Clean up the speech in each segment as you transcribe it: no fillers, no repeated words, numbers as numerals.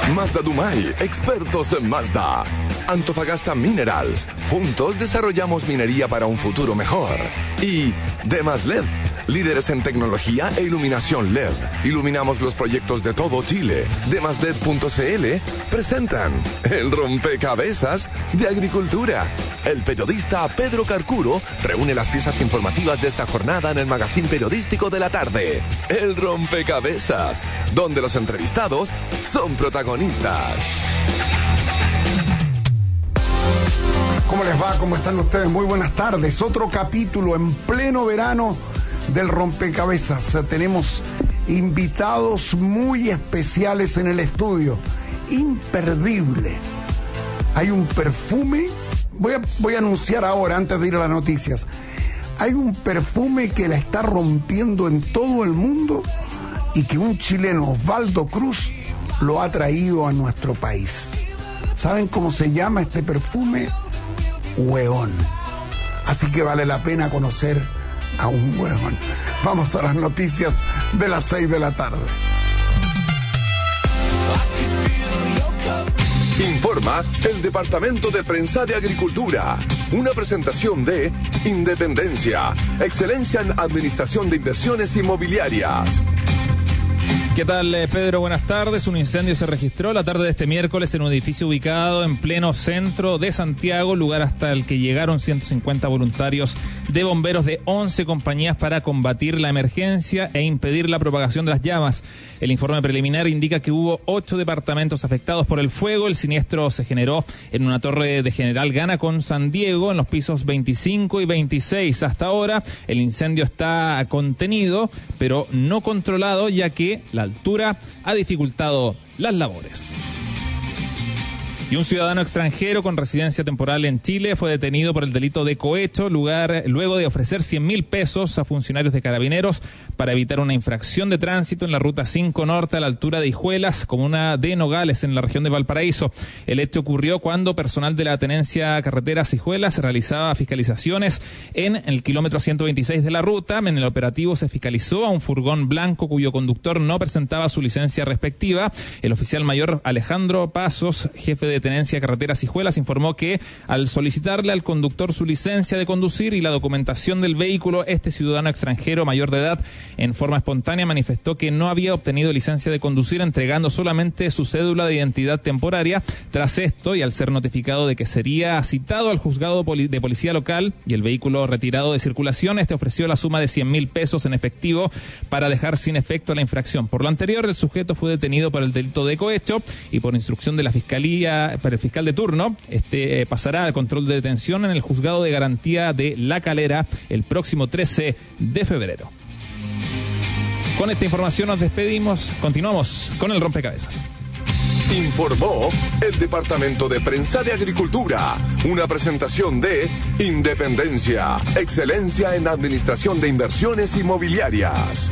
Mazda Dumay, expertos en Mazda. Antofagasta Minerals, juntos desarrollamos minería para un futuro mejor. Y Demas LED, líderes en tecnología e iluminación LED. Iluminamos los proyectos de todo Chile. Demasled.cl presentan El Rompecabezas de Agricultura. El periodista Pedro Carcuro reúne las piezas informativas de esta jornada en el magazín periodístico de la tarde. El Rompecabezas, donde los entrevistados son protagonistas. ¿Cómo les va? ¿Cómo están ustedes? Muy buenas tardes. Otro capítulo en pleno verano del Rompecabezas. Tenemos invitados muy especiales en el estudio. Imperdible. Hay un perfume. Voy a anunciar ahora, antes de ir a las noticias. Hay un perfume que la está rompiendo en todo el mundo y que un chileno, Osvaldo Cruz, lo ha traído a nuestro país. ¿Saben cómo se llama este perfume? Hueón. Así que vale la pena conocer a un hueón. Vamos a las noticias de las 6 de la tarde. Informa el Departamento de Prensa de Agricultura. Una presentación de Independencia, excelencia en administración de inversiones inmobiliarias. ¿Qué tal, Pedro? Buenas tardes. Un incendio se registró la tarde de este miércoles en un edificio ubicado en pleno centro de Santiago, lugar hasta el que llegaron 150 voluntarios de bomberos de 11 compañías para combatir la emergencia e impedir la propagación de las llamas. El informe preliminar indica que hubo 8 departamentos afectados por el fuego. El siniestro se generó en una torre de General Gana con San Diego, en los pisos 25 y 26. Hasta ahora, el incendio está contenido, pero no controlado, ya que la altura ha dificultado las labores. Y un ciudadano extranjero con residencia temporal en Chile fue detenido por el delito de cohecho, luego de ofrecer 100.000 pesos a funcionarios de Carabineros para evitar una infracción de tránsito en la ruta 5 Norte a la altura de Hijuelas, comuna de Nogales, en la región de Valparaíso. El hecho ocurrió cuando personal de la Tenencia Carreteras Hijuelas realizaba fiscalizaciones en el kilómetro 126 de la ruta. En el operativo se fiscalizó a un furgón blanco cuyo conductor no presentaba su licencia respectiva. El oficial mayor Alejandro Pasos, jefe de Tenencia Carreteras Hijuelas, informó que al solicitarle al conductor su licencia de conducir y la documentación del vehículo, este ciudadano extranjero mayor de edad en forma espontánea manifestó que no había obtenido licencia de conducir, entregando solamente su cédula de identidad temporaria. Tras esto, y al ser notificado de que sería citado al juzgado de policía local y el vehículo retirado de circulación, este ofreció la suma de 100.000 pesos en efectivo para dejar sin efecto la infracción. Por lo anterior, el sujeto fue detenido por el delito de cohecho y por instrucción de la Fiscalía para el fiscal de turno. Pasará al control de detención en el juzgado de garantía de La Calera el próximo 13 de febrero. Con esta información nos despedimos. Continuamos con el Rompecabezas. Informó el Departamento de Prensa de Agricultura. Una presentación de Independencia, excelencia en administración de inversiones inmobiliarias.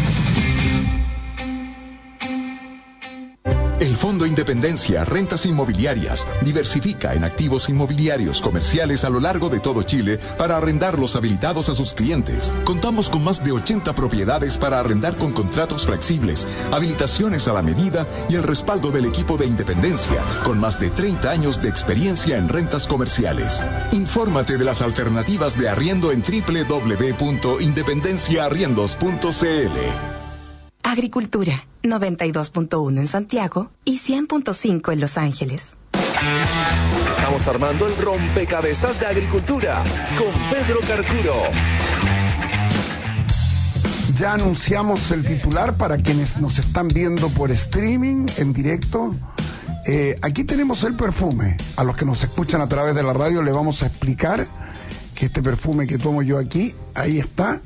El Fondo Independencia Rentas Inmobiliarias diversifica en activos inmobiliarios comerciales a lo largo de todo Chile para arrendarlos habilitados a sus clientes. Contamos con más de 80 propiedades para arrendar con contratos flexibles, habilitaciones a la medida y el respaldo del equipo de Independencia, con más de 30 años de experiencia en rentas comerciales. Infórmate de las alternativas de arriendo en www.independenciaarriendos.cl. Agricultura, 92.1 en Santiago y 100.5 en Los Ángeles. Estamos armando el Rompecabezas de Agricultura con Pedro Carcuro. Ya anunciamos el titular para quienes nos están viendo por streaming en directo. Aquí tenemos el perfume. A los que nos escuchan a través de la radio le vamos a explicar que este perfume que tomo yo aquí, ahí está.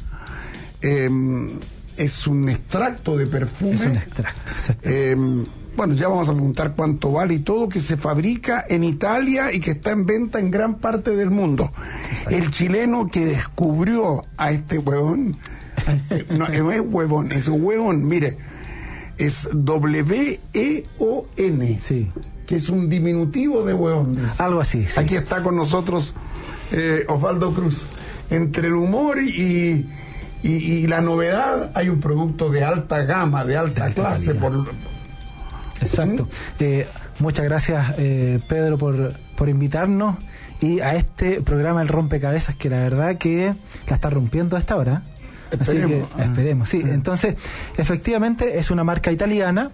Es un extracto de perfume. Es un extracto, exacto. Bueno, ya vamos a preguntar cuánto vale y todo, que se fabrica en Italia y que está en venta en gran parte del mundo. Exacto. El chileno que descubrió a este huevón, no es huevón, es huevón, mire, es W-E-O-N, sí, que es un diminutivo de huevón. Algo así, sí. Aquí está con nosotros Osvaldo Cruz. Entre el humor y la novedad hay un producto de alta gama, de alta clase. Exacto. Muchas gracias, Pedro, por invitarnos y a este programa El Rompecabezas, que la verdad que la está rompiendo a esta hora. Esperemos. Así que esperemos, sí. Entonces, efectivamente, es una marca italiana.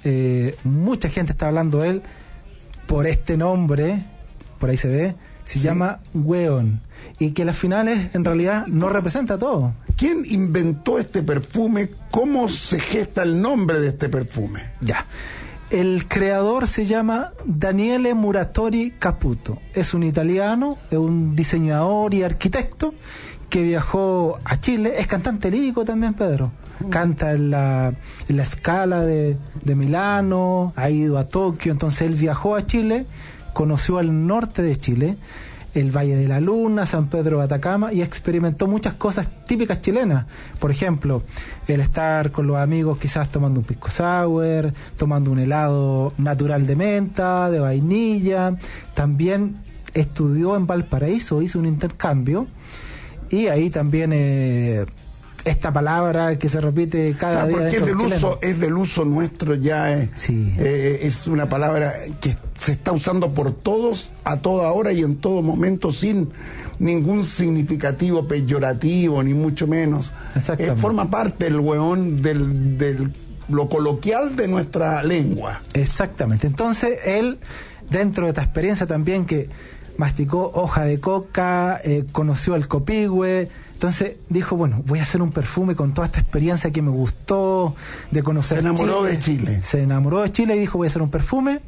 Mucha gente está hablando de él por este nombre, por ahí se ve, se llama Weon, y que las finales en realidad no representa todo. ¿Quién inventó este perfume? ¿Cómo se gesta el nombre de este perfume? Ya. El creador se llama Daniele Muratori Caputo. Es un italiano, es un diseñador y arquitecto que viajó a Chile. Es cantante lírico también, Pedro. Canta en la Scala de Milano, ha ido a Tokio. Entonces él viajó a Chile, conoció al norte de Chile, el Valle de la Luna, San Pedro de Atacama, y experimentó muchas cosas típicas chilenas. Por ejemplo, el estar con los amigos quizás tomando un pisco sour, tomando un helado natural de menta, de vainilla. También estudió en Valparaíso, hizo un intercambio, y ahí también esta palabra que se repite cada día. Porque es del uso nuestro ya. Sí. Es una palabra que se está usando por todos a toda hora y en todo momento sin ningún significativo peyorativo, ni mucho menos. Exactamente. Forma parte el weón del lo coloquial de nuestra lengua. Exactamente. Entonces él, dentro de esta experiencia también que masticó hoja de coca, conoció al copihue, entonces dijo, bueno, voy a hacer un perfume con toda esta experiencia que me gustó de conocer Chile. Se enamoró de Chile. Se enamoró de Chile y dijo, voy a hacer un perfume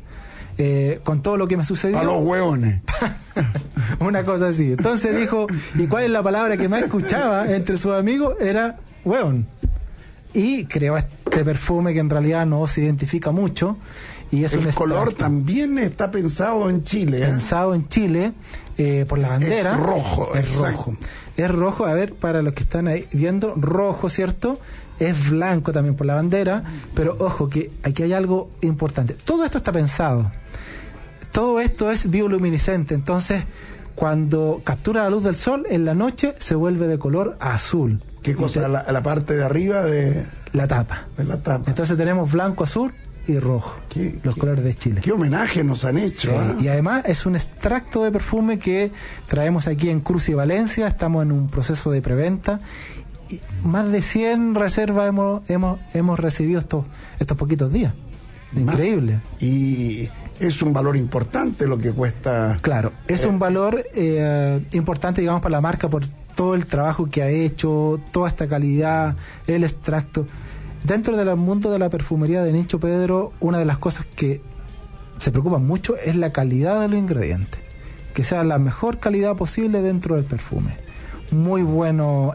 con todo lo que me sucedió. A los hueones. Una cosa así. Entonces dijo, ¿y cuál es la palabra que más escuchaba entre sus amigos? Era hueón. Y creó este perfume que en realidad no se identifica mucho. Y es el color también está pensado en Chile. Pensado en Chile por la bandera. Es rojo. Es rojo. Es rojo, a ver, para los que están ahí viendo, rojo, ¿cierto? Es blanco también por la bandera, pero ojo que aquí hay algo importante. Todo esto está pensado. Todo esto es bioluminiscente, entonces cuando captura la luz del sol en la noche se vuelve de color azul. ¿Qué cosa? La parte de arriba de la tapa. De la tapa. Entonces tenemos blanco, azul y rojo, los colores de Chile. Qué homenaje nos han hecho. Sí, y además es un extracto de perfume que traemos aquí en Cruz y Valencia. Estamos en un proceso de preventa y más de 100 reservas hemos recibido estos poquitos días. Increíble. Y es un valor importante lo que cuesta. Claro, es un valor importante, digamos, para la marca por todo el trabajo que ha hecho, toda esta calidad, el extracto. Dentro del mundo de la perfumería de nicho, Pedro, una de las cosas que se preocupan mucho es la calidad de los ingredientes. Que sea la mejor calidad posible dentro del perfume. Muy bueno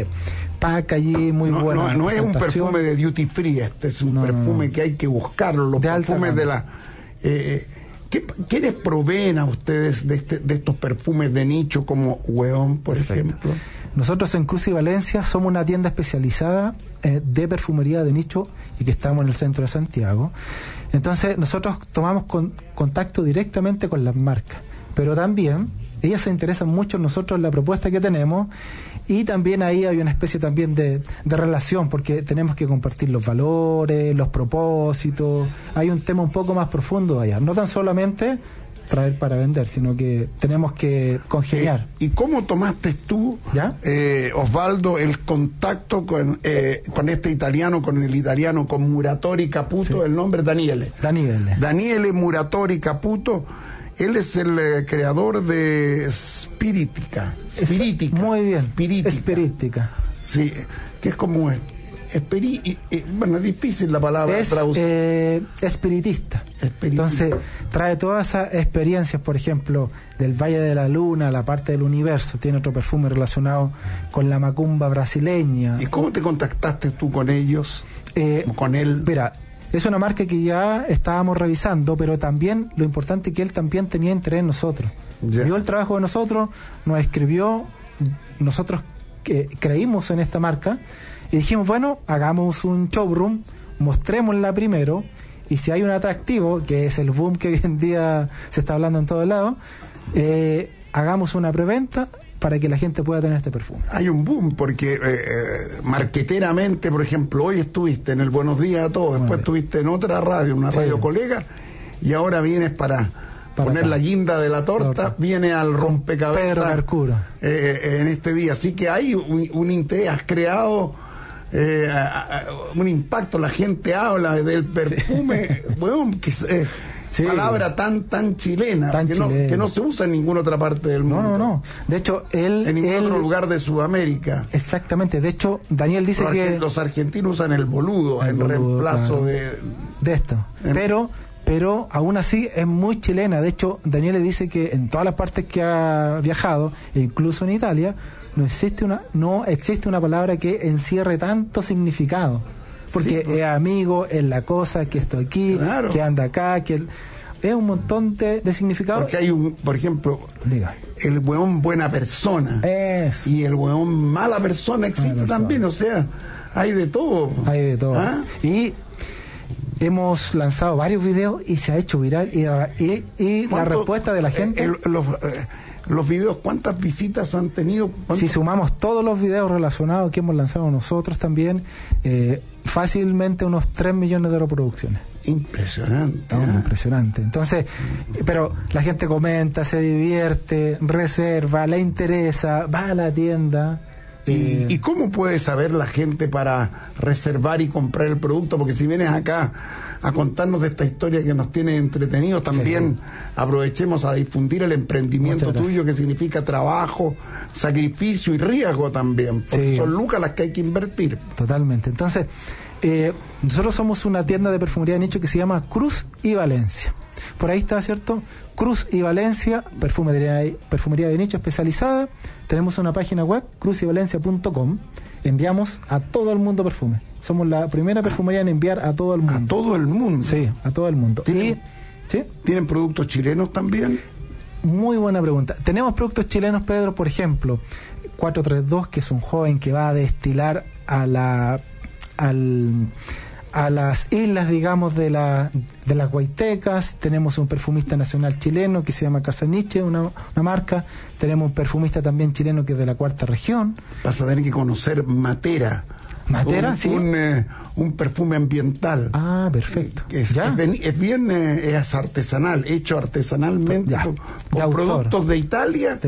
packaging, muy bueno. No es un perfume de duty free, este es un perfume que hay que buscarlo. Los perfumes de la... ¿Quiénes proveen a ustedes de estos perfumes de nicho como Weon, por ejemplo? Nosotros en Cruz y Valencia somos una tienda especializada de perfumería de nicho y que estamos en el centro de Santiago. Entonces nosotros tomamos contacto directamente con las marcas, pero también ellas se interesan mucho en nosotros, en la propuesta que tenemos, y también ahí hay una especie también de relación, porque tenemos que compartir los valores, los propósitos. Hay un tema un poco más profundo allá, no tan solamente traer para vender, sino que tenemos que congeniar. ¿Y cómo tomaste tú, Osvaldo, el contacto con este italiano, con Muratori Caputo? Sí. El nombre Daniele Muratori Caputo. Él es el creador de Spiritica. Muy bien. Spiritica. Sí, que es como bueno, es difícil la palabra traducir. Espiritista. Entonces trae todas esas experiencias, por ejemplo, del Valle de la Luna, la parte del universo. Tiene otro perfume relacionado con la macumba brasileña. ¿Y cómo te contactaste tú con ellos? Con él. Mira, es una marca que ya estábamos revisando, pero también lo importante es que él también tenía interés en nosotros. Vio el trabajo de nosotros, nos escribió, nosotros creímos en esta marca y dijimos, bueno, hagamos un showroom, mostrémosla primero, y si hay un atractivo, que es el boom que hoy en día se está hablando en todos lados, hagamos una preventa para que la gente pueda tener este perfume. Hay un boom, porque marqueteramente, por ejemplo, hoy estuviste en el Buenos Días a Todos, después estuviste en otra radio, una radio colega, y ahora vienes para poner acá la guinda de la torta, viene al rompecabezas Pedro Mercurio en este día. Así que hay un interés, has creado un impacto, la gente habla del perfume, bueno, que palabra tan chilena, que no se usa en ninguna otra parte del mundo. No. De hecho, en ningún otro lugar de Sudamérica. Exactamente. De hecho, Daniel dice que los argentinos usan el boludo en reemplazo de esto. Pero aún así es muy chilena. De hecho, Daniel le dice que en todas las partes que ha viajado, e incluso en Italia, no existe una palabra que encierre tanto significado. Porque es amigo, es la cosa, que estoy aquí, claro, que anda acá, que es un montón de significados. Porque hay por ejemplo, el hueón buena persona. Y el hueón mala persona existe también, o sea, hay de todo. Hay de todo. Y hemos lanzado varios videos y se ha hecho viral y la respuesta de la gente... los videos, ¿cuántas visitas han tenido? Si sumamos todos los videos relacionados que hemos lanzado nosotros también, fácilmente unos 3 millones de reproducciones. Impresionante. Impresionante. Entonces, pero la gente comenta, se divierte, reserva, le interesa, va a la tienda. ¿Y cómo puede saber la gente para reservar y comprar el producto? Porque si vienes acá a contarnos de esta historia que nos tiene entretenidos, también aprovechemos a difundir el emprendimiento tuyo, que significa trabajo, sacrificio y riesgo también, porque son lucas las que hay que invertir. Totalmente. Entonces, nosotros somos una tienda de perfumería de nicho que se llama Cruz y Valencia. Por ahí está, ¿cierto? Cruz y Valencia, perfumería de nicho especializada. Tenemos una página web, cruzyvalencia.com. Enviamos a todo el mundo perfume. Somos la primera perfumería en enviar a todo el mundo. ¿A todo el mundo? Sí, a todo el mundo. ¿Tienen productos chilenos también? Muy buena pregunta. Tenemos productos chilenos, Pedro, por ejemplo, 432, que es un joven que va a destilar a las islas, digamos, de las Guaitecas. Tenemos un perfumista nacional chileno que se llama Casaniche, una marca. Tenemos un perfumista también chileno que es de la Cuarta Región. Vas a tener que conocer Matera. ¿Matera? Sí. Un perfume ambiental. Ah, perfecto. Es artesanal, hecho artesanalmente por productos de Italia.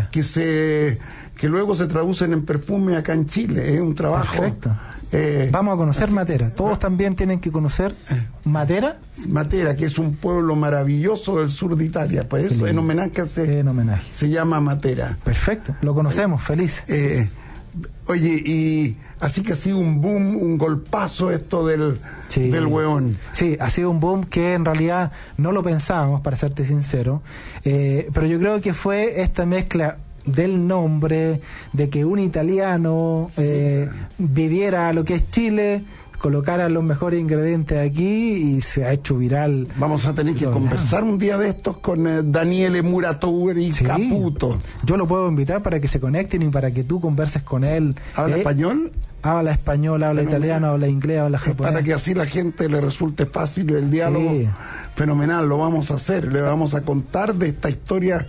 Que luego se traducen en perfume acá en Chile. Es un trabajo. Perfecto. Vamos a conocer Matera. Todos también tienen que conocer Matera. Matera, que es un pueblo maravilloso del sur de Italia. Pues eso, en homenaje se llama Matera. Perfecto, lo conocemos, feliz. Oye, y así que ha sido un boom, un golpazo esto del hueón. Sí, ha sido un boom que en realidad no lo pensábamos, para serte sincero, pero yo creo que fue esta mezcla del nombre, de que un italiano viviera lo que es Chile, colocara los mejores ingredientes aquí y se ha hecho viral. Vamos a tener que conversar un día de estos con Daniele Muratori Caputo. Yo lo puedo invitar para que se conecten y para que tú converses con él. ¿Habla español? Habla español, habla italiano, habla inglés, habla japonés. Para que así la gente le resulte fácil el diálogo. Fenomenal, lo vamos a hacer. Le vamos a contar de esta historia.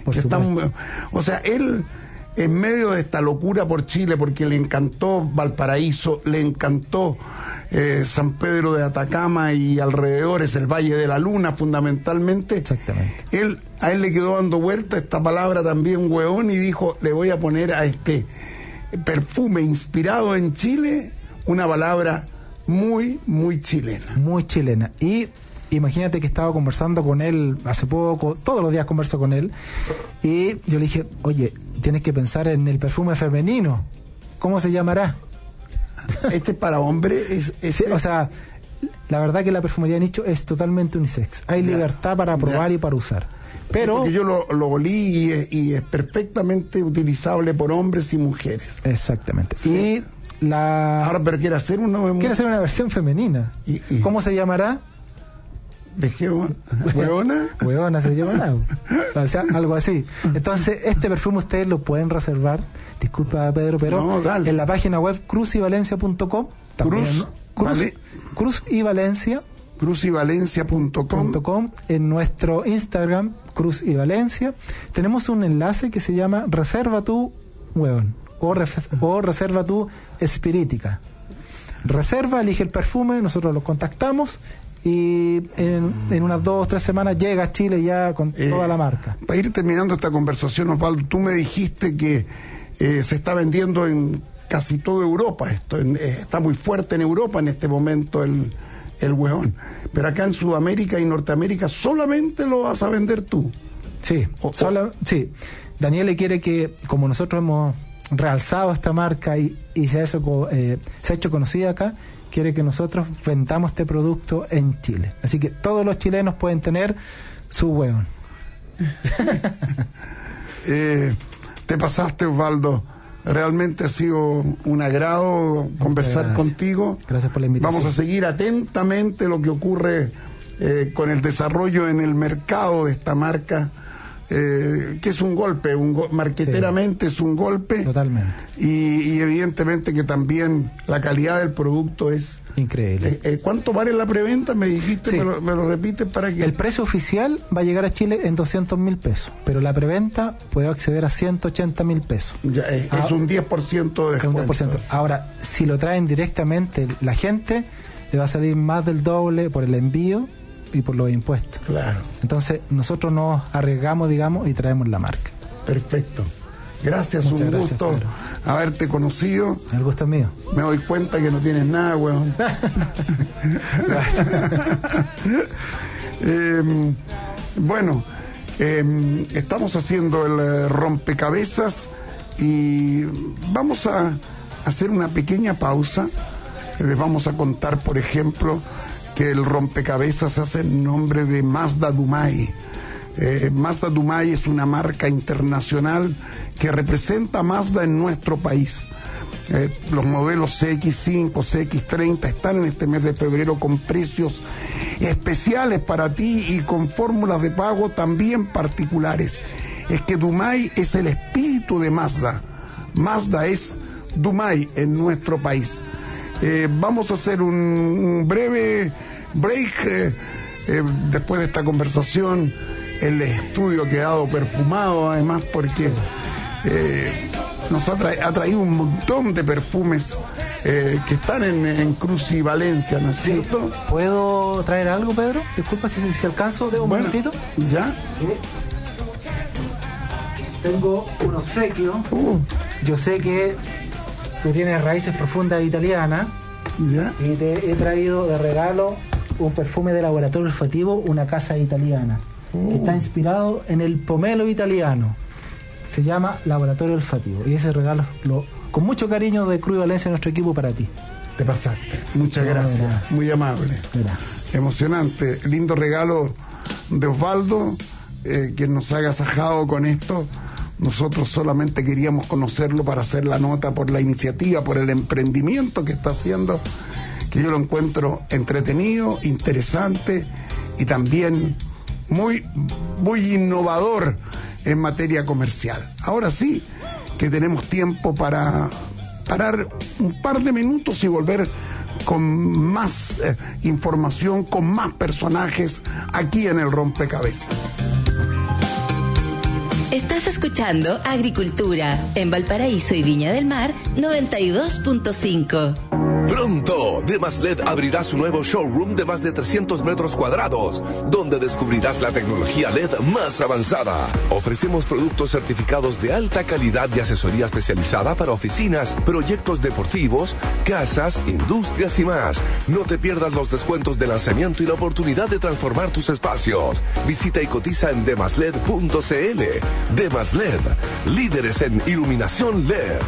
O sea, él, en medio de esta locura por Chile, porque le encantó Valparaíso, le encantó San Pedro de Atacama y alrededores, el Valle de la Luna fundamentalmente. Exactamente. A él le quedó dando vuelta esta palabra también, hueón, y dijo, le voy a poner a este perfume inspirado en Chile una palabra muy, muy chilena. Muy chilena. Y imagínate que estaba conversando con él hace poco, todos los días converso con él, y yo le dije, oye, tienes que pensar en el perfume femenino, ¿cómo se llamará? ¿Este para hombre? Sí, o sea, la verdad que la perfumería de nicho es totalmente unisex, hay libertad para probar y para usar. Pero porque yo lo olí y es perfectamente utilizable por hombres y mujeres. Exactamente. Sí. Ahora, pero quiere hacer una versión femenina. ¿Cómo se llamará? ¿Hueona? Hueona se llama, o sea, algo así. Entonces, este perfume ustedes lo pueden reservar, disculpa Pedro, pero en la página web cruzyvalencia.com también, cruzyvalencia.com, en nuestro Instagram Cruz y Valencia, tenemos un enlace que se llama Reserva tu Hueón o Reserva tu Espiritica. Reserva, elige el perfume, nosotros lo contactamos y en unas 2 o 3 semanas llega a Chile ya con toda la marca. Para ir terminando esta conversación, Osvaldo, tú me dijiste que se está vendiendo en casi toda Europa. Está muy fuerte en Europa en este momento el hueón. Pero acá en Sudamérica y Norteamérica solamente lo vas a vender tú. Sí, sí. Daniele quiere que, como nosotros hemos realzado esta marca y se ha hecho conocida acá, quiere que nosotros vendamos este producto en Chile. Así que todos los chilenos pueden tener su hueón. Te pasaste, Osvaldo. Realmente ha sido un agrado conversar contigo. Gracias por la invitación. Vamos a seguir atentamente lo que ocurre con el desarrollo en el mercado de esta marca, que es un golpe, marqueteramente es un golpe. Totalmente. Y evidentemente que también la calidad del producto es increíble. ¿Cuánto vale la preventa? Me dijiste, sí. me lo repites para que... El precio oficial va a llegar a Chile en 200.000 pesos, pero la preventa puede acceder a 180.000 pesos. Ya, es un 10% de descuento. 10%. Ahora, si lo traen directamente la gente, le va a salir más del doble por el envío y por los impuestos. Claro. Entonces, nosotros nos arriesgamos, digamos, y traemos la marca. Perfecto. Gracias, muchas un gracias, gusto Pedro. Haberte conocido. El gusto es mío. Me doy cuenta que no tienes nada, weón. Bueno, estamos haciendo el rompecabezas y vamos a hacer una pequeña pausa. Les vamos a contar, por ejemplo, que el rompecabezas se hace en nombre de Mazda Dumay. Mazda Dumay es una marca internacional que representa a Mazda en nuestro país. Los modelos CX5, CX30 están en este mes de febrero con precios especiales para ti y con fórmulas de pago también particulares. Es que Dumay es el espíritu de Mazda. Mazda es Dumay en nuestro país. Vamos a hacer un breve break. Después de esta conversación, el estudio ha quedado perfumado, además, porque nos ha traído un montón de perfumes que están en Cruz y Valencia, ¿no es cierto? ¿Puedo traer algo, Pedro? Disculpa si alcanzo de un momentito. ¿Ya? Tengo un obsequio. Yo sé que tú tienes raíces profundas italianas. ¿Ya? Y te he traído de regalo un perfume de laboratorio olfativo, una casa italiana, que está inspirado en el pomelo italiano. Se llama Laboratorio Olfativo. Y ese regalo, con mucho cariño de Cruz y Valencia, nuestro equipo, para ti. Te pasaste. Muchas gracias. Mira. Muy amable. Mira. Emocionante. Lindo regalo de Osvaldo, quien nos ha agasajado con esto. Nosotros solamente queríamos conocerlo para hacer la nota por la iniciativa, por el emprendimiento que está haciendo, que yo lo encuentro entretenido, interesante y también muy, muy innovador en materia comercial. Ahora sí que tenemos tiempo para parar un par de minutos y volver con más información, con más personajes aquí en el Rompecabezas. Estás escuchando Agricultura en Valparaíso y Viña del Mar 92.5. Pronto, Demasled abrirá su nuevo showroom de más de 300 metros cuadrados, donde descubrirás la tecnología LED más avanzada. Ofrecemos productos certificados de alta calidad y asesoría especializada para oficinas, proyectos deportivos, casas, industrias y más. No te pierdas los descuentos de lanzamiento y la oportunidad de transformar tus espacios. Visita y cotiza en demasled.cl. Demasled, líderes en iluminación LED.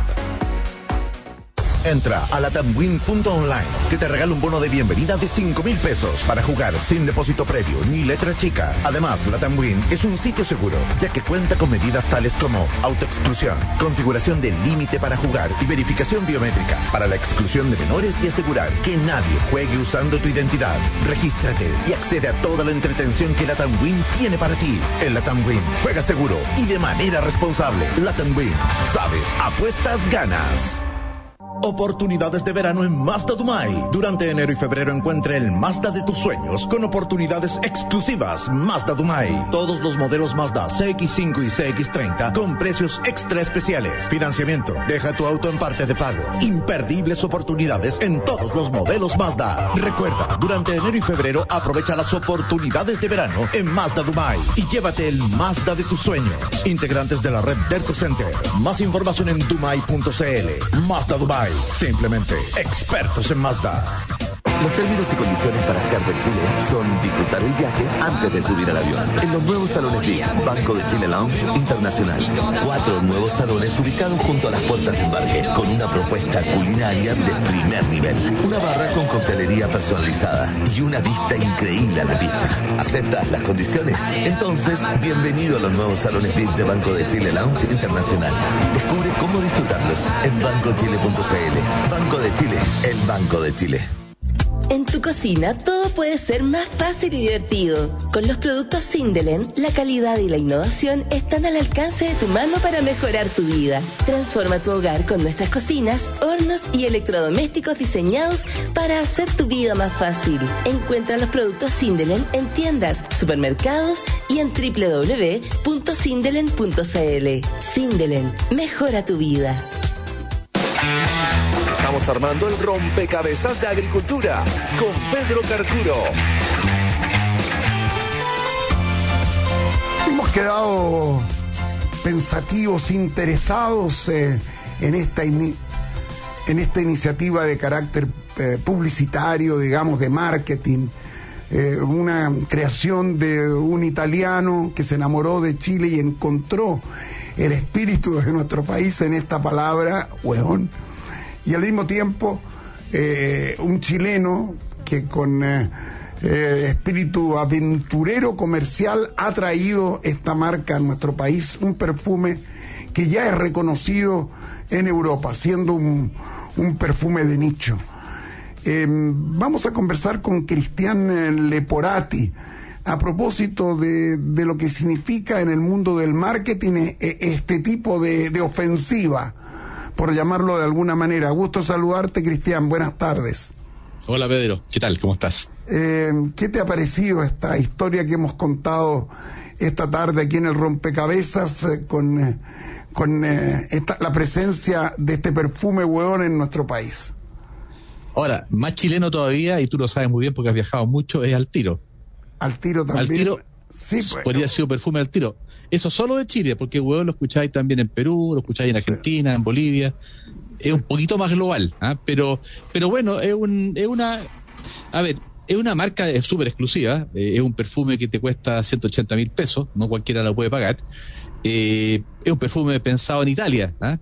Entra a latamwin.online, que te regala un bono de bienvenida de 5,000 pesos para jugar sin depósito previo ni letra chica. Además, Latamwin es un sitio seguro, ya que cuenta con medidas tales como autoexclusión, configuración del límite para jugar y verificación biométrica para la exclusión de menores y asegurar que nadie juegue usando tu identidad. Regístrate y accede a toda la entretención que Latamwin tiene para ti. En Latamwin, juega seguro y de manera responsable. Latamwin, sabes, apuestas, ganas. Oportunidades de verano en Mazda Dumay. Durante enero y febrero encuentre el Mazda de tus sueños con oportunidades exclusivas. Mazda Dumay. Todos los modelos Mazda CX5 y CX30 con precios extra especiales. Financiamiento. Deja tu auto en parte de pago. Imperdibles oportunidades en todos los modelos Mazda. Recuerda, durante enero y febrero aprovecha las oportunidades de verano en Mazda Dumay y llévate el Mazda de tus sueños. Integrantes de la red Derco Center. Más información en dumay.cl. Mazda Dumay. Simplemente expertos en Mazda. Los términos y condiciones para hacer de Chile son disfrutar el viaje antes de subir al avión. En los nuevos salones VIP, Banco de Chile Lounge Internacional. 4 nuevos salones ubicados junto a las puertas de embarque, con una propuesta culinaria de primer nivel. Una barra con coctelería personalizada y una vista increíble a la pista. ¿Aceptas las condiciones? Entonces, bienvenido a los nuevos salones VIP de Banco de Chile Lounge Internacional. Descubre cómo disfrutarlos en bancochile.cl. Banco de Chile, el Banco de Chile. En tu cocina todo puede ser más fácil y divertido. Con los productos Sindelen, la calidad y la innovación están al alcance de tu mano para mejorar tu vida. Transforma tu hogar con nuestras cocinas, hornos y electrodomésticos diseñados para hacer tu vida más fácil. Encuentra los productos Sindelen en tiendas, supermercados y en www.sindelen.cl. Sindelen, mejora tu vida. Estamos armando el rompecabezas de agricultura con Pedro Carcuro. Hemos quedado pensativos, interesados en esta iniciativa de carácter publicitario, digamos, de marketing. Una creación de un italiano que se enamoró de Chile y encontró el espíritu de nuestro país en esta palabra, hueón. Y al mismo tiempo un chileno que con espíritu aventurero comercial ha traído esta marca a nuestro país, un perfume que ya es reconocido en Europa, siendo un perfume de nicho. Vamos a conversar con Cristian Leporati a propósito de lo que significa en el mundo del marketing este tipo de ofensiva, por llamarlo de alguna manera. Gusto saludarte, Cristian, buenas tardes. Hola, Pedro, ¿qué tal? ¿Cómo estás? ¿Qué te ha parecido esta historia que hemos contado esta tarde aquí en el Rompecabezas con la presencia de este perfume hueón en nuestro país? Ahora, más chileno todavía, y tú lo sabes muy bien porque has viajado mucho, es Al Tiro. Al Tiro también. Al Tiro, sí, bueno. Podría ser perfume Al Tiro. Eso solo de Chile, porque huevo lo escucháis también en Perú, lo escucháis en Argentina, en Bolivia. Es un poquito más global, ¿eh? Pero bueno, es una marca súper exclusiva. Es un perfume que te cuesta 180.000 pesos, no cualquiera lo puede pagar. Es un perfume pensado en Italia, ¿eh?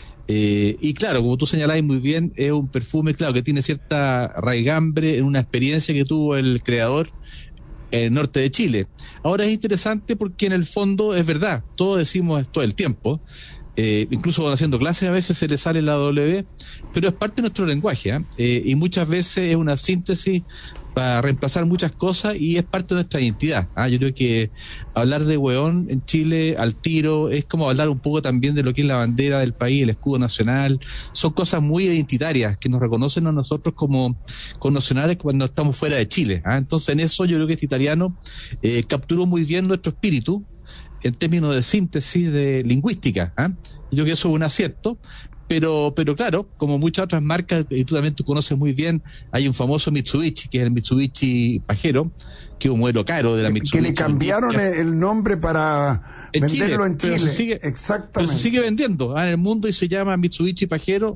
Y claro, como tú señaláis muy bien, es un perfume, claro, que tiene cierta raigambre en una experiencia que tuvo el creador en el norte de Chile. Ahora es interesante porque en el fondo es verdad, todos decimos todo el tiempo, incluso haciendo clases a veces se le sale la W, pero es parte de nuestro lenguaje, y muchas veces es una síntesis para reemplazar muchas cosas y es parte de nuestra identidad. Yo creo que hablar de hueón en Chile, Al Tiro, es como hablar un poco también de lo que es la bandera del país, el escudo nacional. Son cosas muy identitarias que nos reconocen a nosotros como nacionales cuando estamos fuera de Chile. Entonces en eso yo creo que este italiano capturó muy bien nuestro espíritu en términos de síntesis de lingüística. Yo creo que eso es un acierto. Pero claro, como muchas otras marcas, y tú también conoces muy bien, hay un famoso Mitsubishi, que es el Mitsubishi Pajero, que es un modelo caro de la Mitsubishi. Que le cambiaron el nombre para venderlo en Chile. Exactamente. Pero se sigue vendiendo en el mundo y se llama Mitsubishi Pajero.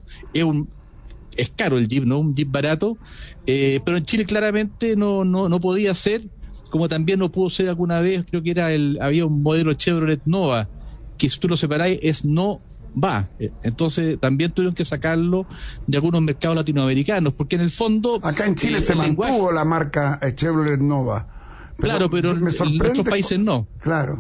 Es caro el Jeep, no un Jeep barato, pero en Chile claramente no podía ser, como también no pudo ser alguna vez, creo que había un modelo Chevrolet Nova, que si tú lo separáis no va. Entonces también tuvieron que sacarlo de algunos mercados latinoamericanos, porque en el fondo acá en Chile se mantuvo la marca Chevrolet Nova, pero en otros países no. Claro.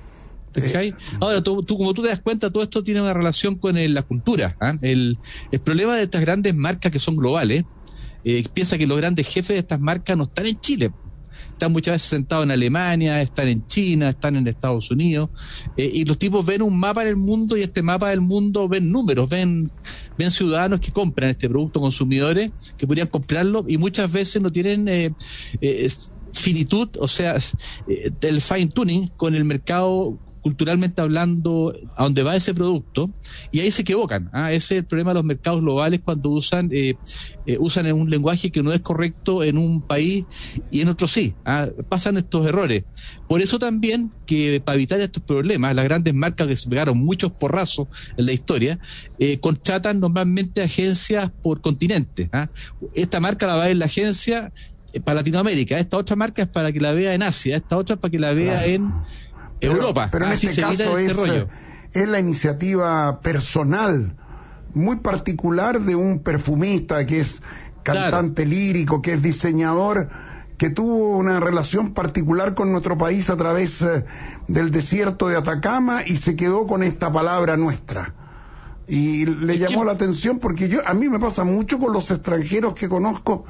Ahora, tú como tú te das cuenta, todo esto tiene una relación con la cultura. El problema de estas grandes marcas que son globales, piensa que los grandes jefes de estas marcas no están en Chile. están muchas veces sentados en Alemania, están en China, están en Estados Unidos, y los tipos ven un mapa en el mundo, y este mapa del mundo ven números, ven ciudadanos que compran este producto, consumidores que podrían comprarlo, y muchas veces no tienen finitud, o sea, el fine tuning con el mercado, culturalmente hablando, a donde va ese producto, y ahí se equivocan. Ese es el problema de los mercados globales, cuando usan un lenguaje que no es correcto en un país y en otro sí. Pasan estos errores. Por eso también que, para evitar estos problemas, las grandes marcas que se pegaron muchos porrazos en la historia, contratan normalmente agencias por continente. Esta marca la va a ver la agencia para Latinoamérica, esta otra marca es para que la vea en Asia, esta otra para que la vea en Europa. Pero en este caso es la iniciativa personal muy particular de un perfumista que es cantante lírico, que es diseñador, que tuvo una relación particular con nuestro país a través del desierto de Atacama, y se quedó con esta palabra nuestra. Y le llamó la atención, porque a mí me pasa mucho con los extranjeros que conozco,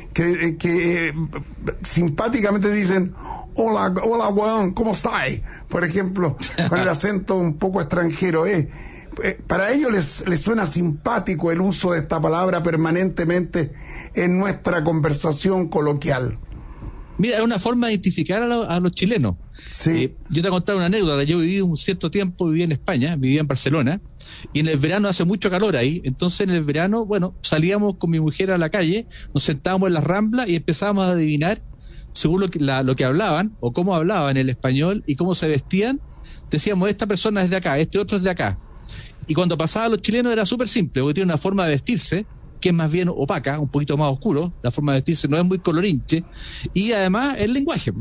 que simpáticamente dicen hola weón, ¿cómo estás? Por ejemplo, con el acento un poco extranjero. Para ellos les suena simpático el uso de esta palabra permanentemente en nuestra conversación coloquial. Mira, es una forma de identificar a los chilenos. Sí. Yo te voy a contar una anécdota. Yo viví un cierto tiempo, viví en España, vivía en Barcelona, y en el verano hace mucho calor ahí. Entonces en el verano, salíamos con mi mujer a la calle, nos sentábamos en las Ramblas y empezábamos a adivinar, según lo que hablaban, o cómo hablaban el español y cómo se vestían. Decíamos, esta persona es de acá, este otro es de acá. Y cuando pasaba a los chilenos era súper simple, porque tiene una forma de vestirse que es más bien opaca, un poquito más oscuro, la forma de vestirse no es muy colorinche, y además el lenguaje,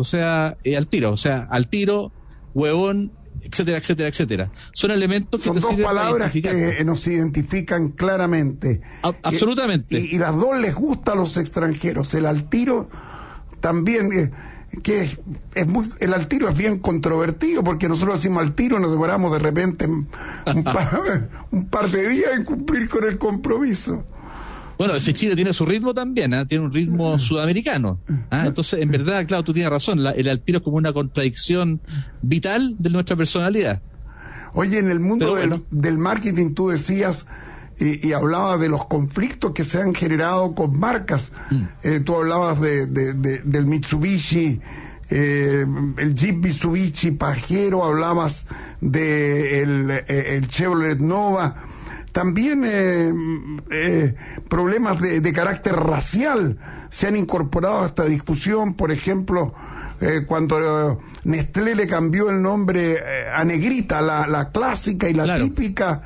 al tiro, huevón, etcétera, etcétera, etcétera. Son elementos que son dos palabras que nos identifican claramente. Absolutamente. Y las dos les gusta a los extranjeros. El al tiro también, el al tiro es bien controvertido, porque nosotros decimos al tiro, nos demoramos de repente un par de días en cumplir con el compromiso. Bueno, ese Chile tiene su ritmo también, tiene un ritmo sudamericano. Entonces, en verdad, claro, tú tienes razón, el al tiro es como una contradicción vital de nuestra personalidad. Oye, en el mundo del marketing tú decías y hablabas de los conflictos que se han generado con marcas. Tú hablabas del Mitsubishi, el Jeep Mitsubishi Pajero, hablabas el Chevrolet Nova. También problemas de carácter racial se han incorporado a esta discusión. Por ejemplo, cuando Nestlé le cambió el nombre a Negrita, la clásica y la típica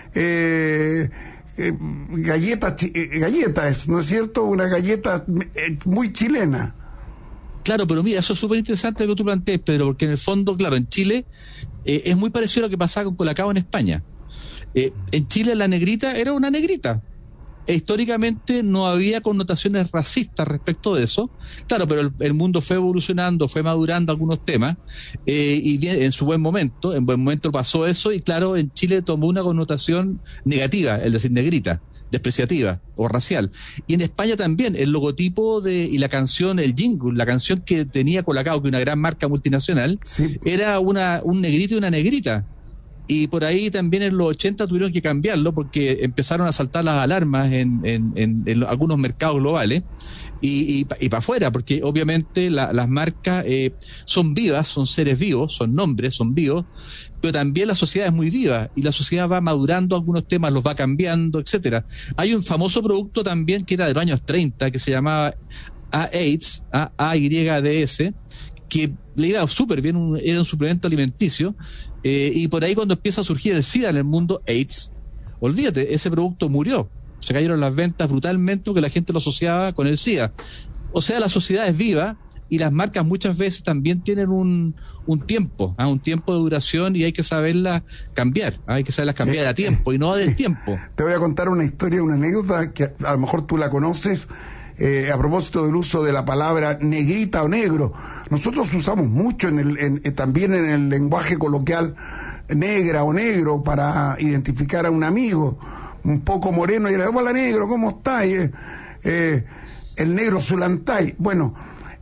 galleta es, ¿no es cierto? Una galleta muy chilena. Claro, pero mira, eso es súper interesante lo que tú planteas, Pedro, porque en el fondo, claro, en Chile es muy parecido a lo que pasaba con Colacao en España. En Chile la negrita era una negrita. Históricamente no había connotaciones racistas respecto de eso. Claro, pero el mundo fue evolucionando, fue madurando algunos temas, y en su buen momento pasó eso, y claro, en Chile tomó una connotación negativa, el decir negrita, despreciativa o racial. Y en España también, el logotipo y la canción, el jingle, la canción que tenía Colacao, que es una gran marca multinacional, era un negrito y una negrita. Y por ahí también en los 80 tuvieron que cambiarlo, porque empezaron a saltar las alarmas en algunos mercados globales y para afuera, porque obviamente las marcas son vivas, son seres vivos, son nombres, son vivos, pero también la sociedad es muy viva y la sociedad va madurando algunos temas, los va cambiando, etcétera. Hay un famoso producto también que era de los años 30 que se llamaba AIDS, AYDS, que le iba súper bien, era un suplemento alimenticio, y por ahí cuando empieza a surgir el SIDA en el mundo, AIDS, olvídate, ese producto murió, se cayeron las ventas brutalmente porque la gente lo asociaba con el SIDA. O sea, la sociedad es viva y las marcas muchas veces también tienen un tiempo, un tiempo de duración, y hay que saberlas cambiar, hay que saberlas cambiar a tiempo y no del tiempo. Te voy a contar una historia, una anécdota que a lo mejor tú la conoces. A propósito del uso de la palabra negrita o negro, nosotros usamos mucho también en el lenguaje coloquial negra o negro para identificar a un amigo un poco moreno, y le digo, hola negro, ¿cómo estás? El negro Zulantay. Bueno,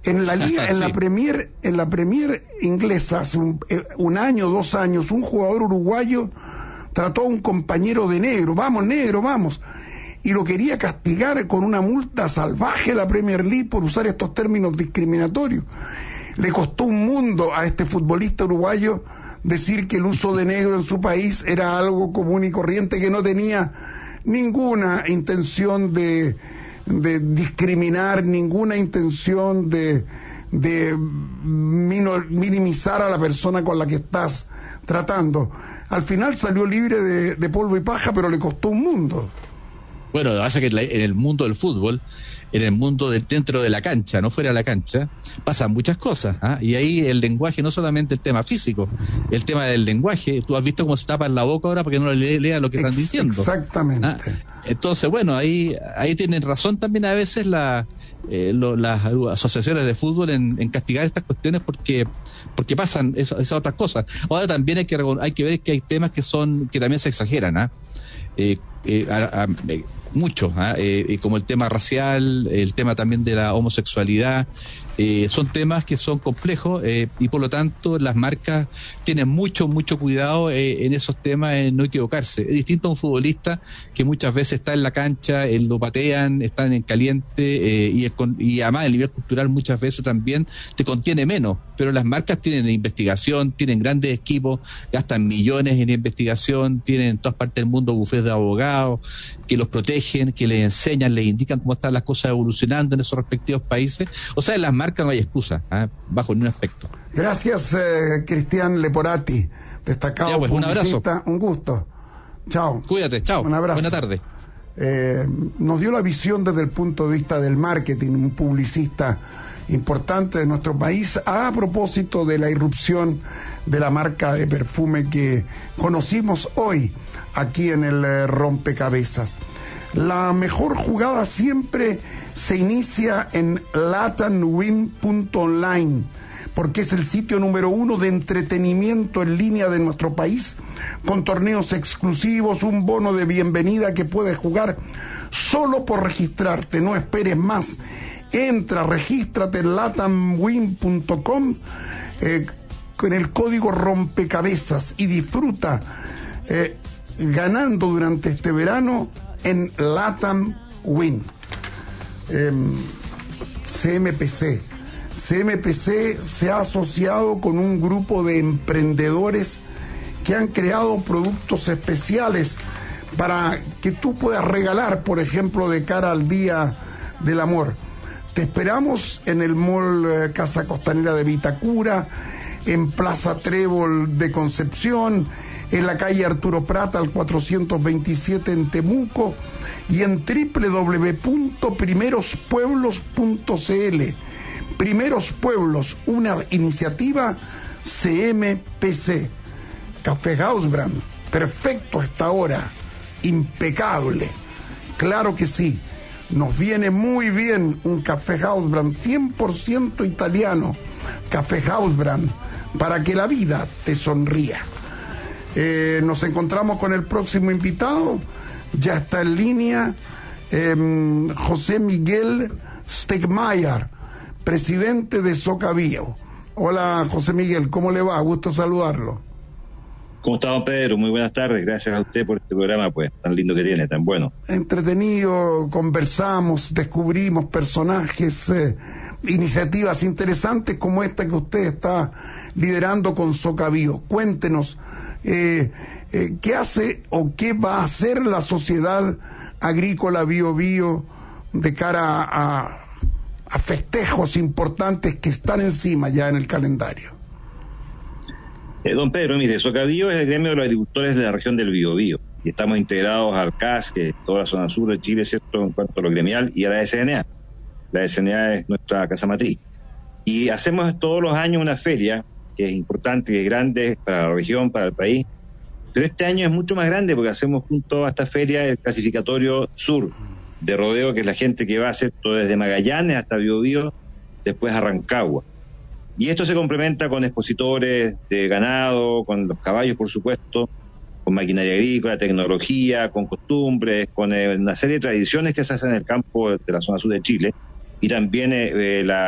En la liga, en la Premier inglesa, hace un año, 2 años, un jugador uruguayo trató a un compañero de negro, vamos, y lo quería castigar con una multa salvaje la Premier League por usar estos términos discriminatorios. Le costó un mundo a este futbolista uruguayo decir que el uso de negro en su país era algo común y corriente, que no tenía ninguna intención de discriminar, ninguna intención de minimizar a la persona con la que estás tratando. Al final salió libre de polvo y paja, pero le costó un mundo. Bueno, lo que pasa es que en el mundo del fútbol, en el mundo dentro de la cancha, no fuera de la cancha, pasan muchas cosas, ¿ah? Y ahí el lenguaje, no solamente el tema físico, el tema del lenguaje, tú has visto cómo se tapan la boca ahora para que no lean lo que están diciendo. Exactamente. ¿Ah? Entonces, bueno, ahí tienen razón también a veces las asociaciones de fútbol en castigar estas cuestiones porque pasan esas otras cosas. Ahora también hay que ver que hay temas que también se exageran, ¿ah? Mucho, como el tema racial, el tema también de la homosexualidad, son temas que son complejos y por lo tanto las marcas tienen mucho además en esos temas, en no equivocarse. Es distinto a un futbolista que muchas veces está en la cancha, lo patean, están en caliente y además el nivel cultural muchas veces también te contiene menos, pero las marcas tienen investigación, tienen grandes equipos, gastan millones en investigación, tienen en todas partes del mundo bufetes de abogados que los protegen, que les enseñan, les indican cómo están las cosas evolucionando en esos respectivos países. O sea, en las marcas no hay excusa, bajo ningún aspecto. Gracias, Cristian Leporati, destacado pues, publicista. Un abrazo. Un gusto. Chao. Cuídate, chao. Un abrazo. Buena tarde. Nos dio la visión desde el punto de vista del marketing, un publicista importante de nuestro país, a propósito de la irrupción de la marca de perfume que conocimos hoy aquí en el Rompecabezas. La mejor jugada siempre se inicia en latamwin.online, porque es el sitio número 1 de entretenimiento en línea de nuestro país, con torneos exclusivos, un bono de bienvenida que puedes jugar solo por registrarte. No esperes más. Entra, regístrate en latamwin.com con el código Rompecabezas y disfruta ganando durante este verano en Latam Win. CMPC se ha asociado con un grupo de emprendedores que han creado productos especiales para que tú puedas regalar, por ejemplo, de cara al Día del Amor. Te esperamos en el Mall Casa Costanera de Vitacura, en Plaza Trébol de Concepción, en la calle Arturo Prat al 427 en Temuco y en www.primerospueblos.cl. Primeros Pueblos, una iniciativa CMPC. Café Hausbrand, perfecto hasta ahora, impecable. Claro que sí, nos viene muy bien un Café Hausbrand 100% italiano. Café Hausbrand, para que la vida te sonría. Nos encontramos con el próximo invitado. Ya está en línea José Miguel Stegmaier, presidente de Socavio. Hola, José Miguel, ¿cómo le va? Gusto saludarlo. ¿Cómo está, don Pedro? Muy buenas tardes. Gracias a usted por este programa, pues, tan lindo que tiene, tan bueno. Entretenido, conversamos, descubrimos personajes, iniciativas interesantes como esta que usted está liderando con Socavio. Cuéntenos, ¿qué hace o qué va a hacer la Sociedad Agrícola Bio Bio de cara a festejos importantes que están encima ya en el calendario? Don Pedro, mire, Socavio es el gremio de los agricultores de la región del Biobío y estamos integrados al CAS, que es toda la zona sur de Chile, ¿cierto?, en cuanto a lo gremial, y a la SNA. La SNA es nuestra casa matriz. Y hacemos todos los años una feria que es importante, que es grande para la región, para el país. Pero este año es mucho más grande porque hacemos junto a esta feria el clasificatorio sur de rodeo, que es la gente que va a hacer todo desde Magallanes hasta Biobío, después a Rancagua. Y esto se complementa con expositores de ganado, con los caballos, por supuesto, con maquinaria agrícola, tecnología, con costumbres, con una serie de tradiciones que se hacen en el campo de la zona sur de Chile, y también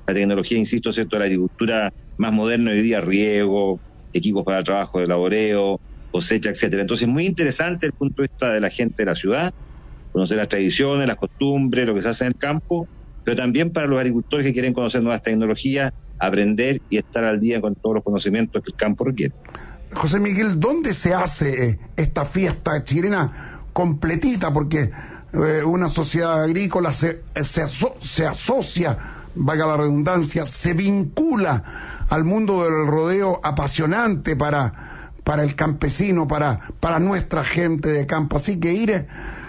la tecnología, insisto, ¿cierto?, de la agricultura más moderna hoy día, riego, equipos para el trabajo de laboreo, cosecha, etcétera. Entonces, muy interesante el punto de vista de la gente de la ciudad, conocer las tradiciones, las costumbres, lo que se hace en el campo, pero también para los agricultores que quieren conocer nuevas tecnologías, aprender y estar al día con todos los conocimientos que el campo requiere. José Miguel, ¿dónde se hace esta fiesta chilena completita? Porque una sociedad agrícola se asocia, valga la redundancia, se vincula al mundo del rodeo apasionante para el campesino, para nuestra gente de campo. Así que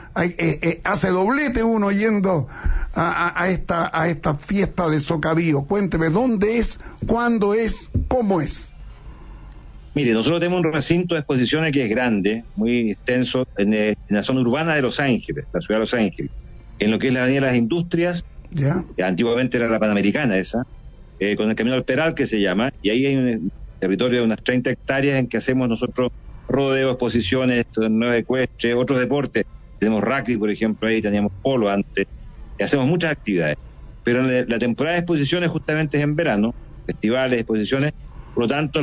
hace doblete uno yendo a esta fiesta de Socavío. Cuénteme, ¿dónde es? ¿Cuándo es? ¿Cómo es? Mire, nosotros tenemos un recinto de exposiciones que es grande, muy extenso, en la zona urbana de Los Ángeles, la ciudad de Los Ángeles, en lo que es la Avenida de las Industrias, que antiguamente era la Panamericana esa, con el Camino al Peral, que se llama, y ahí hay un territorio de unas 30 hectáreas en que hacemos nosotros rodeo, exposiciones, torneos ecuestres, otros deportes. Tenemos rugby, por ejemplo, ahí teníamos polo antes, y hacemos muchas actividades. Pero la temporada de exposiciones justamente es en verano, festivales, exposiciones. Por lo tanto,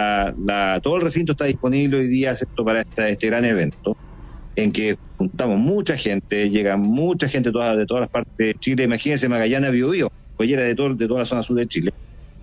todo el recinto está disponible hoy día, excepto para este gran evento, en que juntamos mucha gente, llega mucha gente de todas las partes de Chile. Imagínense Magallanes, Biobío, collera de toda la zona sur de Chile.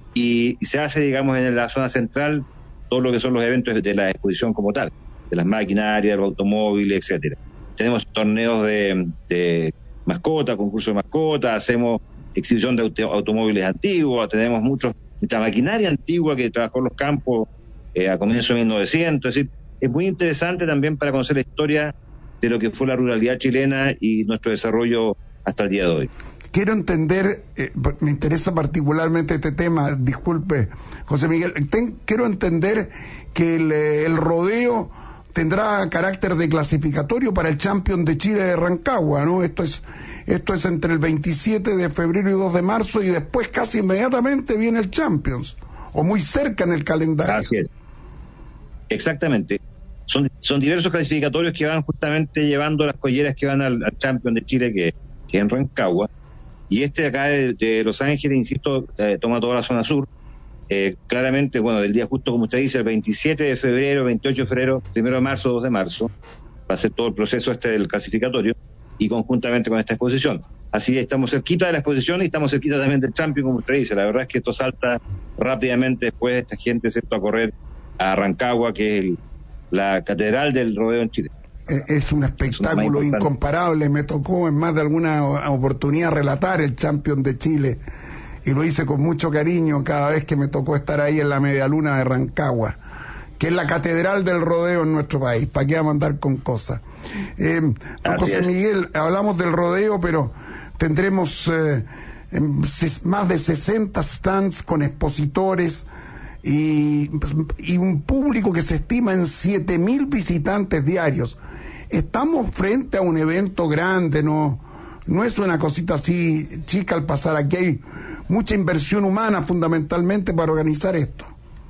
Y se hace, digamos, en la zona central todo lo que son los eventos de la exposición como tal, de las maquinarias, de los automóviles, etcétera. Tenemos torneos de mascotas, concursos de mascotas, hacemos exhibición de automóviles antiguos, tenemos mucha maquinaria antigua que trabajó en los campos a comienzos de 1900. Es decir, es muy interesante también para conocer la historia de lo que fue la ruralidad chilena y nuestro desarrollo hasta el día de hoy. Quiero entender, me interesa particularmente este tema, disculpe, José Miguel, quiero entender que el rodeo tendrá carácter de clasificatorio para el Champion de Chile de Rancagua, ¿no? Esto es entre el 27 de febrero y 2 de marzo, y después casi inmediatamente viene el Champions, o muy cerca en el calendario. Así es. Exactamente. Son diversos clasificatorios que van justamente llevando las colleras que van al Champion de Chile, que es en Rancagua, y de acá de Los Ángeles, insisto, toma toda la zona sur. Claramente, bueno, del día justo como usted dice, el 27 de febrero, 28 de febrero, 1 de marzo, 2 de marzo, va a ser todo el proceso del clasificatorio, y conjuntamente con esta exposición. Así estamos cerquita de la exposición y estamos cerquita también del Champion, como usted dice. La verdad es que esto salta rápidamente después de esta gente, excepto a correr a Rancagua, que es la catedral del rodeo en Chile. Es un espectáculo incomparable. Me tocó en más de alguna oportunidad relatar el Champion de Chile, y lo hice con mucho cariño cada vez que me tocó estar ahí en la medialuna de Rancagua, que es la catedral del rodeo en nuestro país. ¿Para qué vamos a andar con cosas? José Miguel, hablamos del rodeo, pero tendremos más de 60 stands con expositores y un público que se estima en 7.000 visitantes diarios. Estamos frente a un evento grande, no es una cosita así chica al pasar. Aquí hay mucha inversión humana fundamentalmente para organizar esto.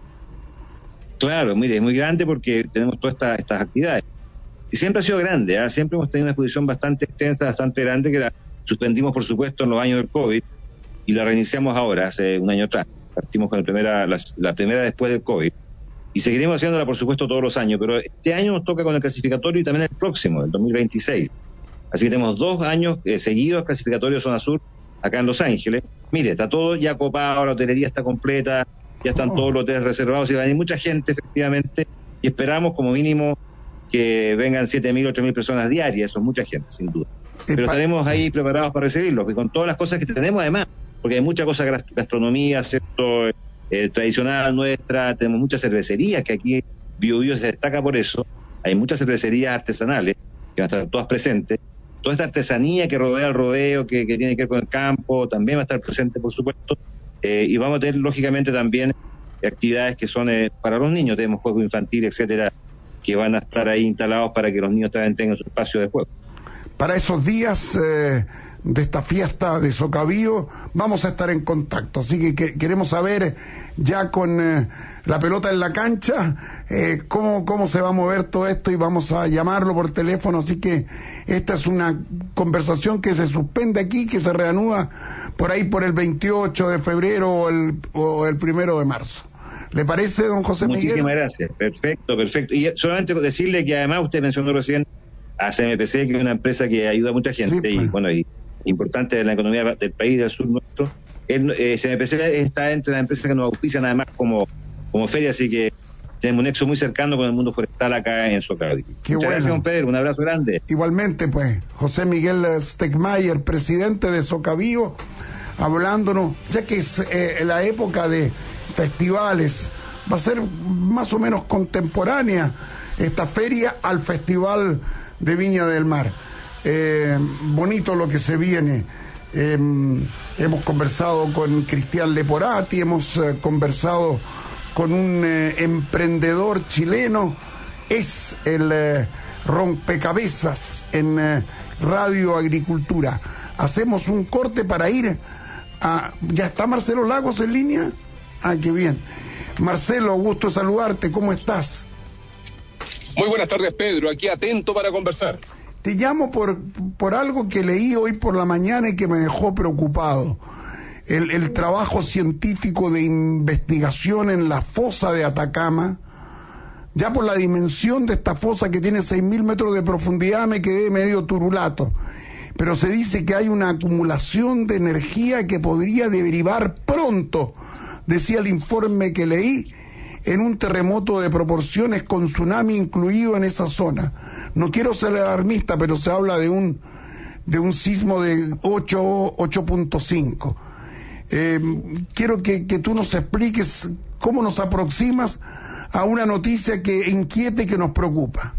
Claro, mire, es muy grande porque tenemos todas estas actividades. Y siempre ha sido grande, siempre hemos tenido una exposición bastante extensa, bastante grande, que la suspendimos, por supuesto, en los años del COVID, y la reiniciamos ahora, hace un año atrás. Partimos con la primera después del COVID. Y seguiremos haciéndola, por supuesto, todos los años, pero este año nos toca con el clasificatorio y también el próximo, el 2026. Así que tenemos 2 años seguidos clasificatorio Zona Sur acá en Los Ángeles. Mire, está todo ya copado, la hotelería está completa, ya están todos los hoteles reservados, y va a venir mucha gente, efectivamente, y esperamos como mínimo que vengan 7.000, 8.000 personas diarias. Eso es mucha gente, sin duda. Pero estaremos ahí preparados para recibirlos, y con todas las cosas que tenemos además, porque hay mucha cosa, gastronomía, ¿cierto? Tradicional nuestra, tenemos muchas cervecerías, que aquí Biobío se destaca por eso. Hay muchas cervecerías artesanales que van a estar todas presentes. Toda esta artesanía que rodea el rodeo, que tiene que ver con el campo, también va a estar presente, por supuesto. Y vamos a tener, lógicamente, también actividades que son para los niños. Tenemos juegos infantiles, etcétera, que van a estar ahí instalados para que los niños también tengan su espacio de juego. Para esos días de esta fiesta de Socavío, vamos a estar en contacto. Así que queremos saber ya con la pelota en la cancha cómo se va a mover todo esto, y vamos a llamarlo por teléfono. Así que esta es una conversación que se suspende aquí, que se reanuda por ahí por el 28 de febrero o el 1 de marzo. ¿Le parece, don José Miguel? Muchísimas gracias. Perfecto. Y solamente decirle que además usted mencionó recién a CMPC, que es una empresa que ayuda a mucha gente, sí, pues. Y bueno, y importante en la economía del país, del sur nuestro. CMPC está entre las empresas que nos auspician además como feria, así que tenemos un nexo muy cercano con el mundo forestal acá en Socavío. Muchas gracias, don Pedro, un abrazo grande. Igualmente, pues, José Miguel Stegmayer, presidente de Socavío, hablándonos, ya que es la época de festivales, va a ser más o menos contemporánea esta feria al Festival de Viña del Mar. Bonito lo que se viene. Hemos conversado con Cristian Leporati, hemos conversado con un emprendedor chileno, es el rompecabezas en Radio Agricultura. Hacemos un corte para ir a... ¿Ya está Marcelo Lagos en línea? Ah, qué bien. Marcelo, gusto saludarte, ¿cómo estás? Muy buenas tardes, Pedro, aquí atento para conversar. Te llamo por algo que leí hoy por la mañana y que me dejó preocupado. El trabajo científico de investigación en la fosa de Atacama, ya por la dimensión de esta fosa que tiene 6.000 metros de profundidad, me quedé medio turulato. Pero se dice que hay una acumulación de energía que podría derivar pronto, decía el informe que leí, en un terremoto de proporciones con tsunami incluido en esa zona. No quiero ser alarmista, pero se habla de un sismo de 8.5. Quiero que tú nos expliques cómo nos aproximas a una noticia que inquieta y que nos preocupa.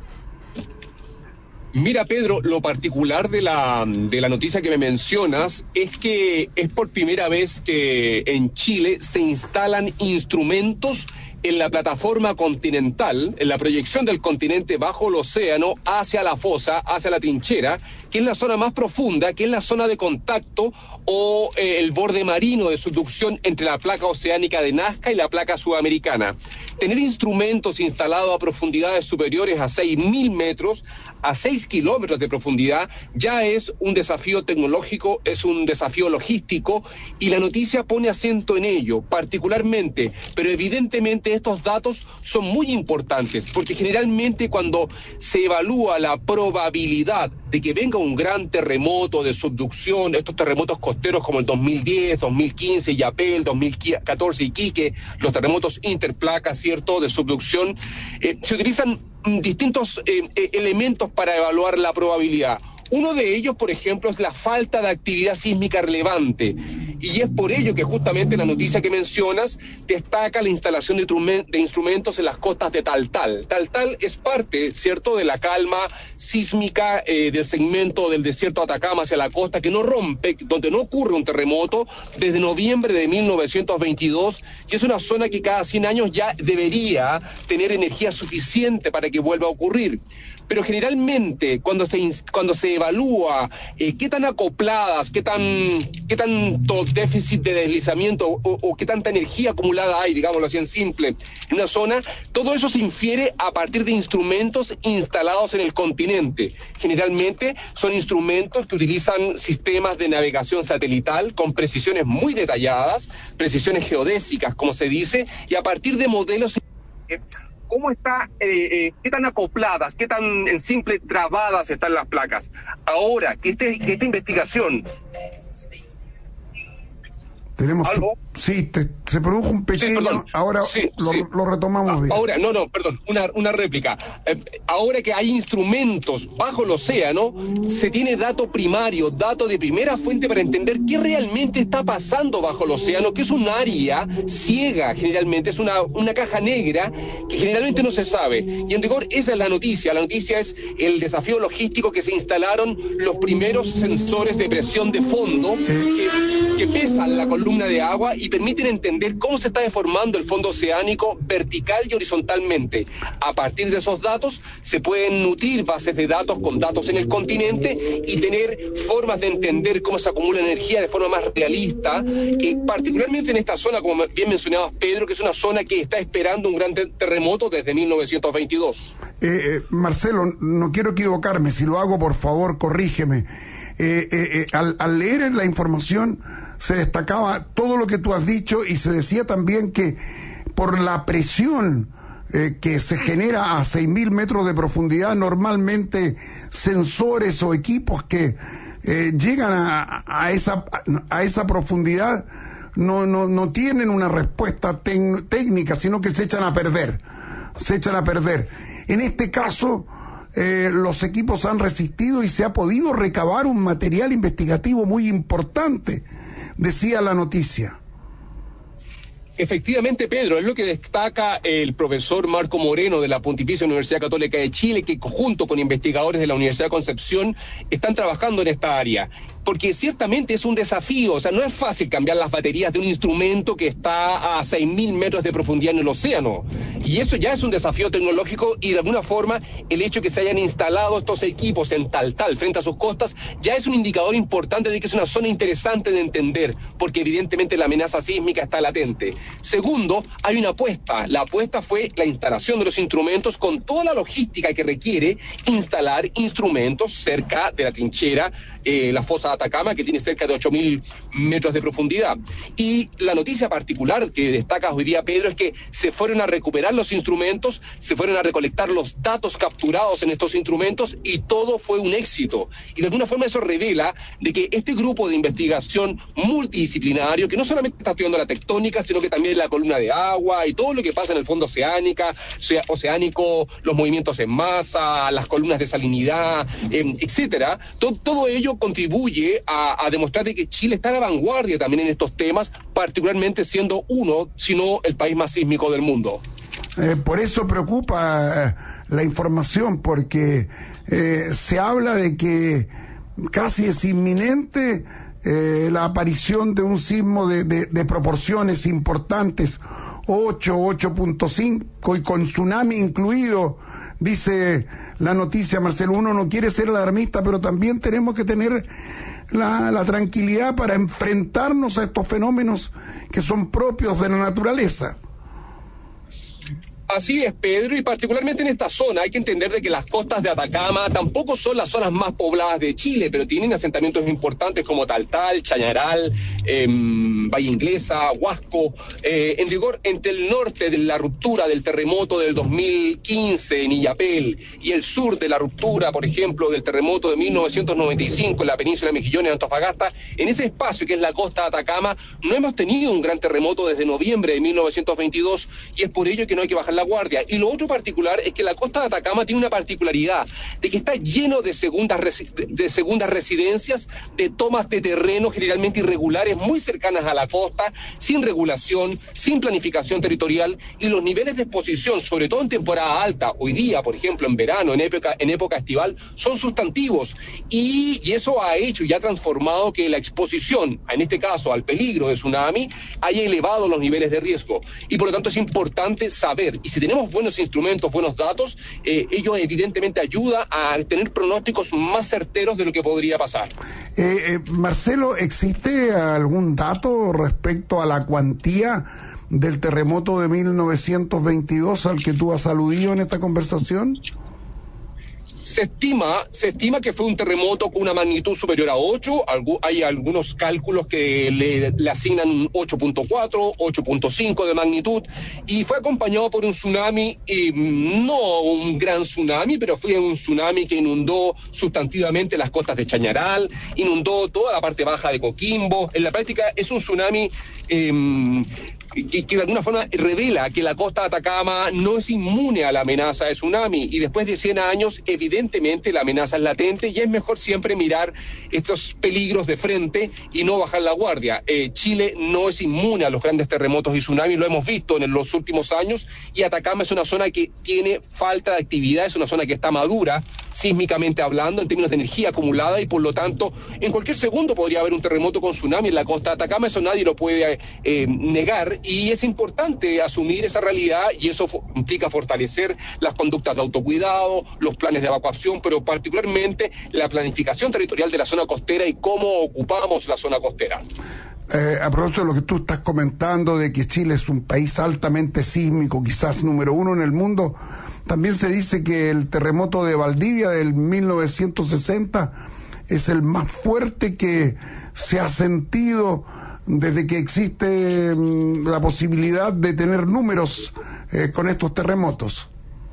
Mira, Pedro, lo particular de la noticia que me mencionas es que es por primera vez que en Chile se instalan instrumentos en la plataforma continental, en la proyección del continente bajo el océano hacia la fosa, hacia la trinchera, que es la zona más profunda, que es la zona de contacto o el borde marino de subducción entre la placa oceánica de Nazca y la placa sudamericana. Tener instrumentos instalados a profundidades superiores a 6.000 metros, a 6 kilómetros de profundidad, ya es un desafío tecnológico, es un desafío logístico, y la noticia pone acento en ello, particularmente, pero evidentemente estos datos son muy importantes, porque generalmente cuando se evalúa la probabilidad de que venga un gran terremoto de subducción, estos terremotos costeros como el 2010, 2015, Yapel, 2014 Iquique, los terremotos interplacas, ¿cierto?, de subducción, se utilizan distintos elementos para evaluar la probabilidad. Uno de ellos, por ejemplo, es la falta de actividad sísmica relevante, y es por ello que justamente en la noticia que mencionas destaca la instalación de instrumentos en las costas de Taltal. Taltal es parte, ¿cierto?, de la calma sísmica del segmento del desierto de Atacama hacia la costa, que no rompe, donde no ocurre un terremoto desde noviembre de 1922, y es una zona que cada 100 años ya debería tener energía suficiente para que vuelva a ocurrir. Pero generalmente cuando se evalúa qué tan acopladas, qué tanto déficit de deslizamiento o qué tanta energía acumulada hay, digámoslo así en simple, en una zona, todo eso se infiere a partir de instrumentos instalados en el continente. Generalmente son instrumentos que utilizan sistemas de navegación satelital con precisiones muy detalladas, precisiones geodésicas, como se dice, y a partir de modelos... ¿Cómo está, qué tan acopladas, qué tan en simple trabadas están las placas? Ahora, que esta investigación... Tenemos... ¿Algo? Sí, se produjo un pequeño... Sí, ahora lo retomamos bien. Ahora, perdón, una réplica. Ahora que hay instrumentos bajo el océano, se tiene dato primario, dato de primera fuente para entender qué realmente está pasando bajo el océano, que es un área ciega, generalmente, es una caja negra que generalmente no se sabe. Y en rigor, esa es la noticia. La noticia es el desafío logístico que se instalaron los primeros sensores de presión de fondo que pesan la columna de agua y y permiten entender cómo se está deformando el fondo oceánico vertical y horizontalmente. A partir de esos datos se pueden nutrir bases de datos con datos en el continente y tener formas de entender cómo se acumula energía de forma más realista, particularmente en esta zona, como bien mencionabas, Pedro, que es una zona que está esperando un gran terremoto desde 1922. Marcelo, no quiero equivocarme, si lo hago, por favor, corrígeme. Al leer en la información se destacaba todo lo que tú has dicho y se decía también que por la presión que se genera a 6.000 metros de profundidad, normalmente sensores o equipos que llegan a esa profundidad no tienen una respuesta técnica, sino que se echan a perder. En este caso, los equipos han resistido y se ha podido recabar un material investigativo muy importante, decía la noticia. Efectivamente, Pedro, es lo que destaca el profesor Marco Moreno de la Pontificia Universidad Católica de Chile, que junto con investigadores de la Universidad de Concepción están trabajando en esta área. Porque ciertamente es un desafío, o sea, no es fácil cambiar las baterías de un instrumento que está a 6.000 metros de profundidad en el océano. Y eso ya es un desafío tecnológico y de alguna forma el hecho de que se hayan instalado estos equipos en Taltal frente a sus costas ya es un indicador importante de que es una zona interesante de entender, porque evidentemente la amenaza sísmica está latente. Segundo, hay una apuesta. La apuesta fue la instalación de los instrumentos con toda la logística que requiere instalar instrumentos cerca de la trinchera, la fosa de Atacama, que tiene cerca de 8.000 metros de profundidad. Y la noticia particular que destaca hoy día, Pedro, es que se fueron a recuperar los instrumentos, se fueron a recolectar los datos capturados en estos instrumentos y todo fue un éxito. Y de alguna forma eso revela de que este grupo de investigación multidisciplinario, que no solamente está estudiando la tectónica, sino que también la columna de agua y todo lo que pasa en el fondo oceánico, los movimientos en masa, las columnas de salinidad, etcétera, todo ello contribuye a demostrar de que Chile está a la vanguardia también en estos temas, particularmente siendo uno, si no el país más sísmico del mundo. Por eso preocupa la información, porque se habla de que casi es inminente la aparición de un sismo de proporciones importantes, 8.5 y con tsunami incluido, dice la noticia, Marcelo. Uno no quiere ser alarmista, pero también tenemos que tener la tranquilidad para enfrentarnos a estos fenómenos que son propios de la naturaleza. Así es, Pedro, y particularmente en esta zona hay que entender de que las costas de Atacama tampoco son las zonas más pobladas de Chile, pero tienen asentamientos importantes como Taltal, Chañaral, Valle Inglesa, Huasco. En rigor, entre el norte de la ruptura del terremoto del 2015 en Illapel y el sur de la ruptura, por ejemplo, del terremoto de 1995 en la península de Mejillones, Antofagasta, en ese espacio que es la costa de Atacama, no hemos tenido un gran terremoto desde noviembre de 1922 y es por ello que no hay que bajar la guardia. Y lo otro particular es que la costa de Atacama tiene una particularidad de que está lleno de segundas residencias, de tomas de terreno generalmente irregulares muy cercanas a la costa, sin regulación, sin planificación territorial, y los niveles de exposición, sobre todo en temporada alta, hoy día, por ejemplo, en verano, en época estival, son sustantivos, y eso ha hecho y ha transformado que la exposición, en este caso al peligro de tsunami, haya elevado los niveles de riesgo, y por lo tanto es importante saber. Y si tenemos buenos instrumentos, buenos datos, ello evidentemente ayuda a tener pronósticos más certeros de lo que podría pasar. Marcelo, ¿existe algún dato respecto a la cuantía del terremoto de 1922 al que tú has aludido en esta conversación? Se estima que fue un terremoto con una magnitud superior a 8, hay algunos cálculos que le asignan 8.4, 8.5 de magnitud, y fue acompañado por un tsunami, no un gran tsunami, pero fue un tsunami que inundó sustantivamente las costas de Chañaral, inundó toda la parte baja de Coquimbo. En la práctica es un tsunami que de alguna forma revela que la costa de Atacama no es inmune a la amenaza de tsunami, y después de 100 años evidentemente la amenaza es latente y es mejor siempre mirar estos peligros de frente y no bajar la guardia. Chile no es inmune a los grandes terremotos y tsunamis, lo hemos visto en los últimos años, y Atacama es una zona que tiene falta de actividad, es una zona que está madura, sísmicamente hablando, en términos de energía acumulada, y por lo tanto, en cualquier segundo podría haber un terremoto con tsunami en la costa de Atacama. Eso nadie lo puede negar, y es importante asumir esa realidad, y eso implica fortalecer las conductas de autocuidado, los planes de evacuación, pero particularmente la planificación territorial de la zona costera y cómo ocupamos la zona costera. A propósito de lo que tú estás comentando, de que Chile es un país altamente sísmico, quizás número 1 en el mundo, también se dice que el terremoto de Valdivia del 1960 es el más fuerte que se ha sentido desde que existe la posibilidad de tener números con estos terremotos.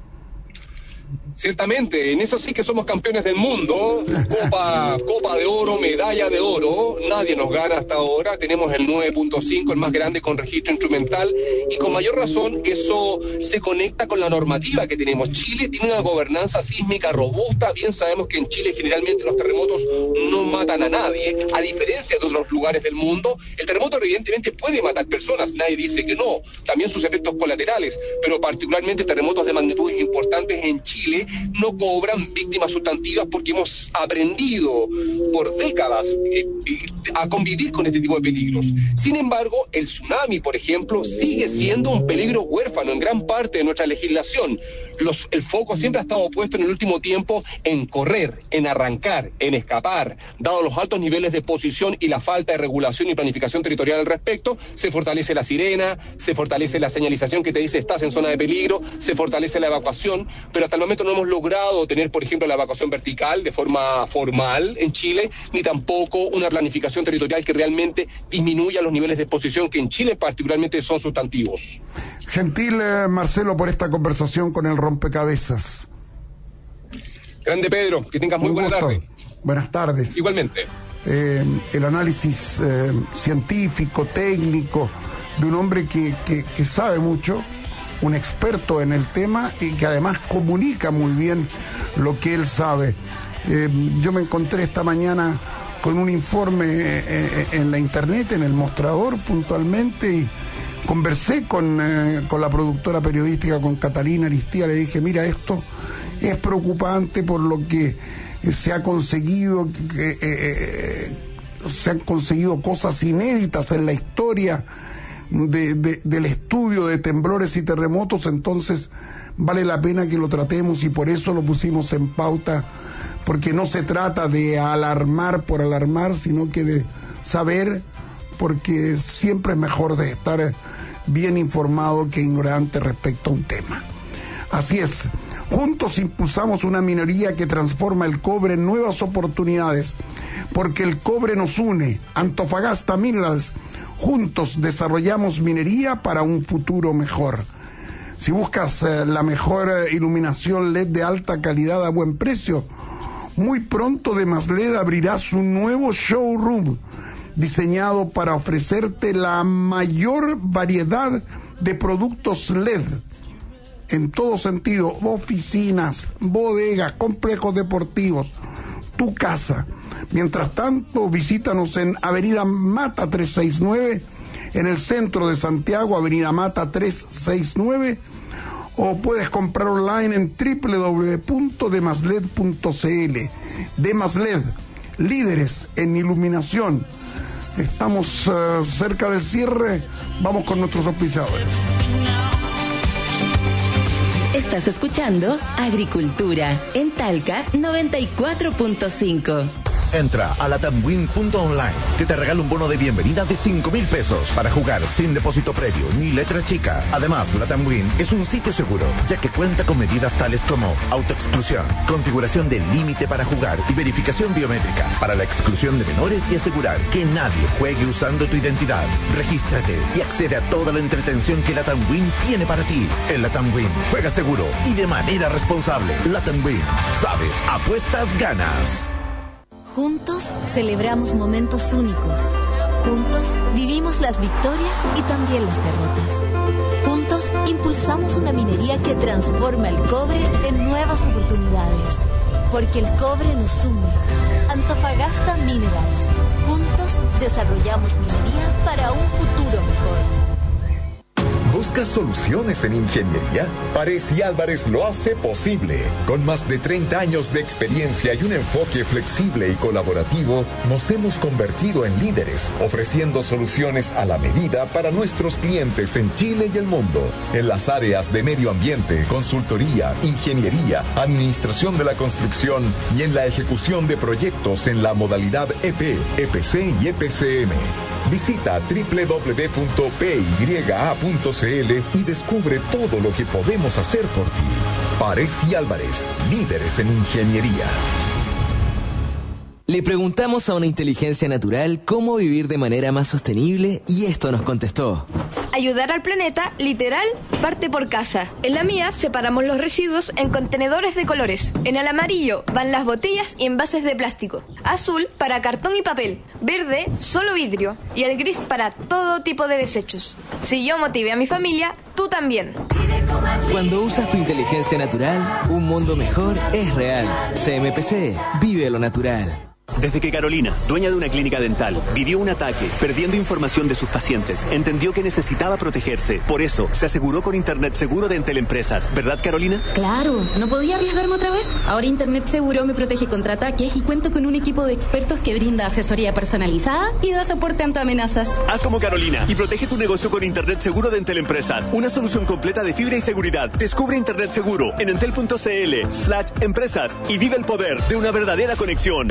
Ciertamente, en eso sí que somos campeones del mundo, copa de oro, medalla de oro, nadie nos gana hasta ahora, tenemos el 9.5, el más grande con registro instrumental, y con mayor razón eso se conecta con la normativa que tenemos. Chile tiene una gobernanza sísmica robusta, bien sabemos que en Chile generalmente los terremotos no matan a nadie, a diferencia de otros lugares del mundo. El terremoto evidentemente puede matar personas, nadie dice que no, también sus efectos colaterales, pero particularmente terremotos de magnitudes importantes en Chile no cobran víctimas sustantivas porque hemos aprendido por décadas a convivir con este tipo de peligros. Sin embargo, el tsunami, por ejemplo, sigue siendo un peligro huérfano en gran parte de nuestra legislación. El foco siempre ha estado puesto en el último tiempo en correr, en arrancar, en escapar. Dado los altos niveles de exposición y la falta de regulación y planificación territorial al respecto, se fortalece la sirena, se fortalece la señalización que te dice estás en zona de peligro, se fortalece la evacuación, pero hasta el momento no hemos logrado tener, por ejemplo, la evacuación vertical de forma formal en Chile, ni tampoco una planificación territorial que realmente disminuya los niveles de exposición que en Chile particularmente son sustantivos. Gentil, Marcelo, por esta conversación con el rompecabezas. Grande Pedro, que tengas muy buena tarde. Buenas tardes. Igualmente. El análisis científico, técnico, de un hombre que sabe mucho, un experto en el tema y que además comunica muy bien lo que él sabe. Yo me encontré esta mañana con un informe en la internet, en el mostrador puntualmente, y conversé con la productora periodística, con Catalina Aristía. Le dije, mira, esto es preocupante por lo que se ha conseguido, se han conseguido cosas inéditas en la historia del estudio de temblores y terremotos, entonces vale la pena que lo tratemos, y por eso lo pusimos en pauta, porque no se trata de alarmar por alarmar, sino que de saber, porque siempre es mejor de estar bien informado que ignorante respecto a un tema. Así es, juntos impulsamos una minería que transforma el cobre en nuevas oportunidades, porque el cobre nos une. Antofagasta Minerals. Juntos desarrollamos minería para un futuro mejor. Si buscas la mejor iluminación LED de alta calidad a buen precio, muy pronto Demasled abrirá su nuevo showroom diseñado para ofrecerte la mayor variedad de productos LED en todo sentido: oficinas, bodegas, complejos deportivos, tu casa. Mientras tanto, visítanos en Avenida Mata 369, en el centro de Santiago, Avenida Mata 369, o puedes comprar online en www.demasled.cl. Demasled, líderes en iluminación. Estamos cerca del cierre, vamos con nuestros auspiciadores. Estás escuchando Agricultura en Talca 94.5. Entra a latamwin.online, que te regala un bono de bienvenida de 5,000 pesos para jugar sin depósito previo ni letra chica. Además, Latamwin es un sitio seguro, ya que cuenta con medidas tales como autoexclusión, configuración del límite para jugar y verificación biométrica para la exclusión de menores y asegurar que nadie juegue usando tu identidad. Regístrate y accede a toda la entretención que Latamwin tiene para ti. En Latamwin, juega seguro y de manera responsable. Latamwin, sabes, apuestas, ganas. Juntos celebramos momentos únicos. Juntos vivimos las victorias y también las derrotas. Juntos impulsamos una minería que transforma el cobre en nuevas oportunidades. Porque el cobre nos une. Antofagasta Minerals. Juntos desarrollamos minería para un futuro mejor. ¿Buscas soluciones en ingeniería? Pares y Álvarez lo hace posible. Con más de 30 años de experiencia y un enfoque flexible y colaborativo, nos hemos convertido en líderes, ofreciendo soluciones a la medida para nuestros clientes en Chile y el mundo. En las áreas de medio ambiente, consultoría, ingeniería, administración de la construcción y en la ejecución de proyectos en la modalidad EP, EPC y EPCM. Visita www.pya.cl y descubre todo lo que podemos hacer por ti. Pares y Álvarez, líderes en ingeniería. Le preguntamos a una inteligencia natural cómo vivir de manera más sostenible y esto nos contestó. Ayudar al planeta, literal, parte por casa. En la mía separamos los residuos en contenedores de colores. En el amarillo van las botellas y envases de plástico. Azul para cartón y papel. Verde, solo vidrio. Y el gris para todo tipo de desechos. Si yo motivé a mi familia, tú también. Cuando usas tu inteligencia natural, un mundo mejor es real. CMPC, vive lo natural. Desde que Carolina, dueña de una clínica dental, vivió un ataque, perdiendo información de sus pacientes, entendió que necesitaba protegerse. Por eso, se aseguró con Internet Seguro de Entel Empresas. ¿Verdad, Carolina? Claro, no podía arriesgarme otra vez. Ahora Internet Seguro me protege contra ataques y cuento con un equipo de expertos que brinda asesoría personalizada y da soporte ante amenazas. Haz como Carolina y protege tu negocio con Internet Seguro de Entel Empresas. Una solución completa de fibra y seguridad. Descubre Internet Seguro en entel.cl/empresas y vive el poder de una verdadera conexión.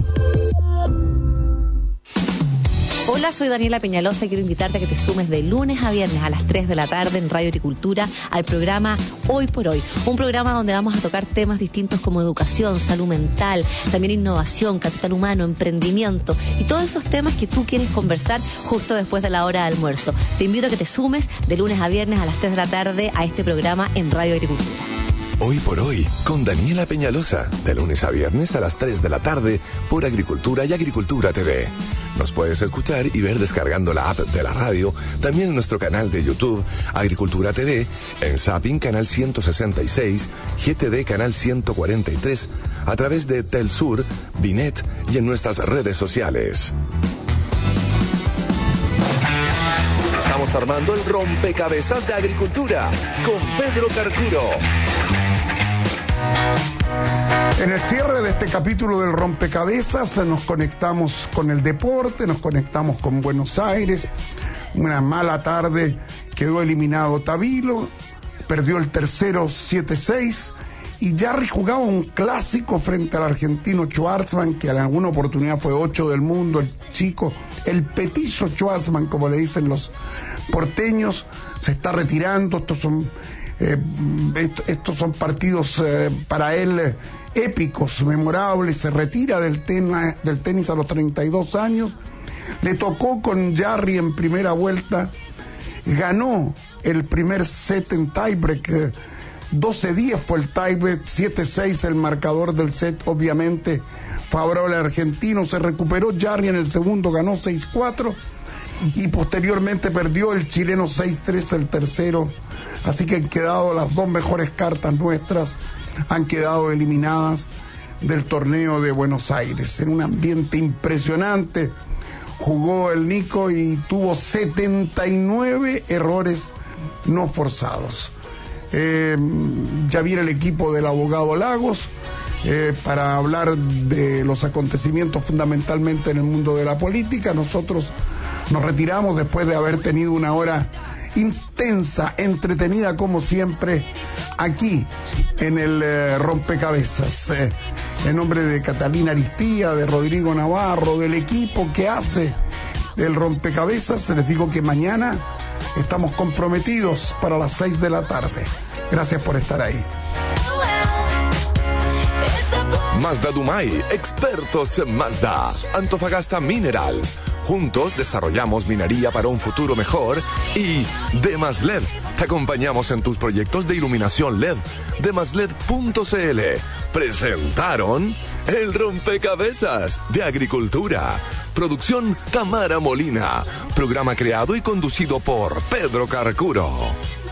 Hola, soy Daniela Peñalosa y quiero invitarte a que te sumes de lunes a viernes a las 3 de la tarde en Radio Agricultura al programa Hoy por Hoy. Un programa donde vamos a tocar temas distintos como educación, salud mental, también innovación, capital humano, emprendimiento y todos esos temas que tú quieres conversar justo después de la hora de almuerzo. Te invito a que te sumes de lunes a viernes a las 3 de la tarde a este programa en Radio Agricultura. Hoy por Hoy, con Daniela Peñalosa, de lunes a viernes a las 3 de la tarde por Agricultura y Agricultura TV. Nos puedes escuchar y ver descargando la app de la radio, también en nuestro canal de YouTube, Agricultura TV, en Zapping Canal 166, GTD Canal 143, a través de Telsur, Binet y en nuestras redes sociales. Estamos armando el rompecabezas de Agricultura con Pedro Carcuro. En el cierre de este capítulo del rompecabezas nos conectamos con el deporte, nos conectamos con Buenos Aires. Una mala tarde, quedó eliminado Tabilo, perdió el tercero 7-6 y Jarry jugaba un clásico frente al argentino Schwarzman, que en alguna oportunidad fue 8 del mundo, el chico, el petizo Schwarzman, como le dicen los porteños, se está retirando. Estos son partidos para él épicos, memorables. Se retira del tenis a los 32 años. Le tocó con Jarry en primera vuelta. Ganó el primer set en tiebreak. 12-10 fue el tiebreak, 7-6 el marcador del set, obviamente favorable al argentino. Se recuperó Jarry en el segundo, ganó 6-4 y posteriormente perdió el chileno 6-3 el tercero. Así que han quedado las dos mejores cartas nuestras, han quedado eliminadas del torneo de Buenos Aires. En un ambiente impresionante jugó el Nico y tuvo 79 errores no forzados. Ya viene el equipo del abogado Lagos para hablar de los acontecimientos fundamentalmente en el mundo de la política. Nosotros nos retiramos después de haber tenido una hora intensa, entretenida como siempre, aquí en el rompecabezas. En nombre de Catalina Aristía, de Rodrigo Navarro, del equipo que hace el rompecabezas, les digo que mañana estamos comprometidos para las 6 de la tarde. Gracias por estar ahí. Mazda Dumay, expertos en Mazda. Antofagasta Minerals. Juntos desarrollamos minería para un futuro mejor. Y Demasled. Te acompañamos en tus proyectos de iluminación LED. Demasled.cl. Presentaron el rompecabezas de Agricultura. Producción Tamara Molina. Programa creado y conducido por Pedro Carcuro.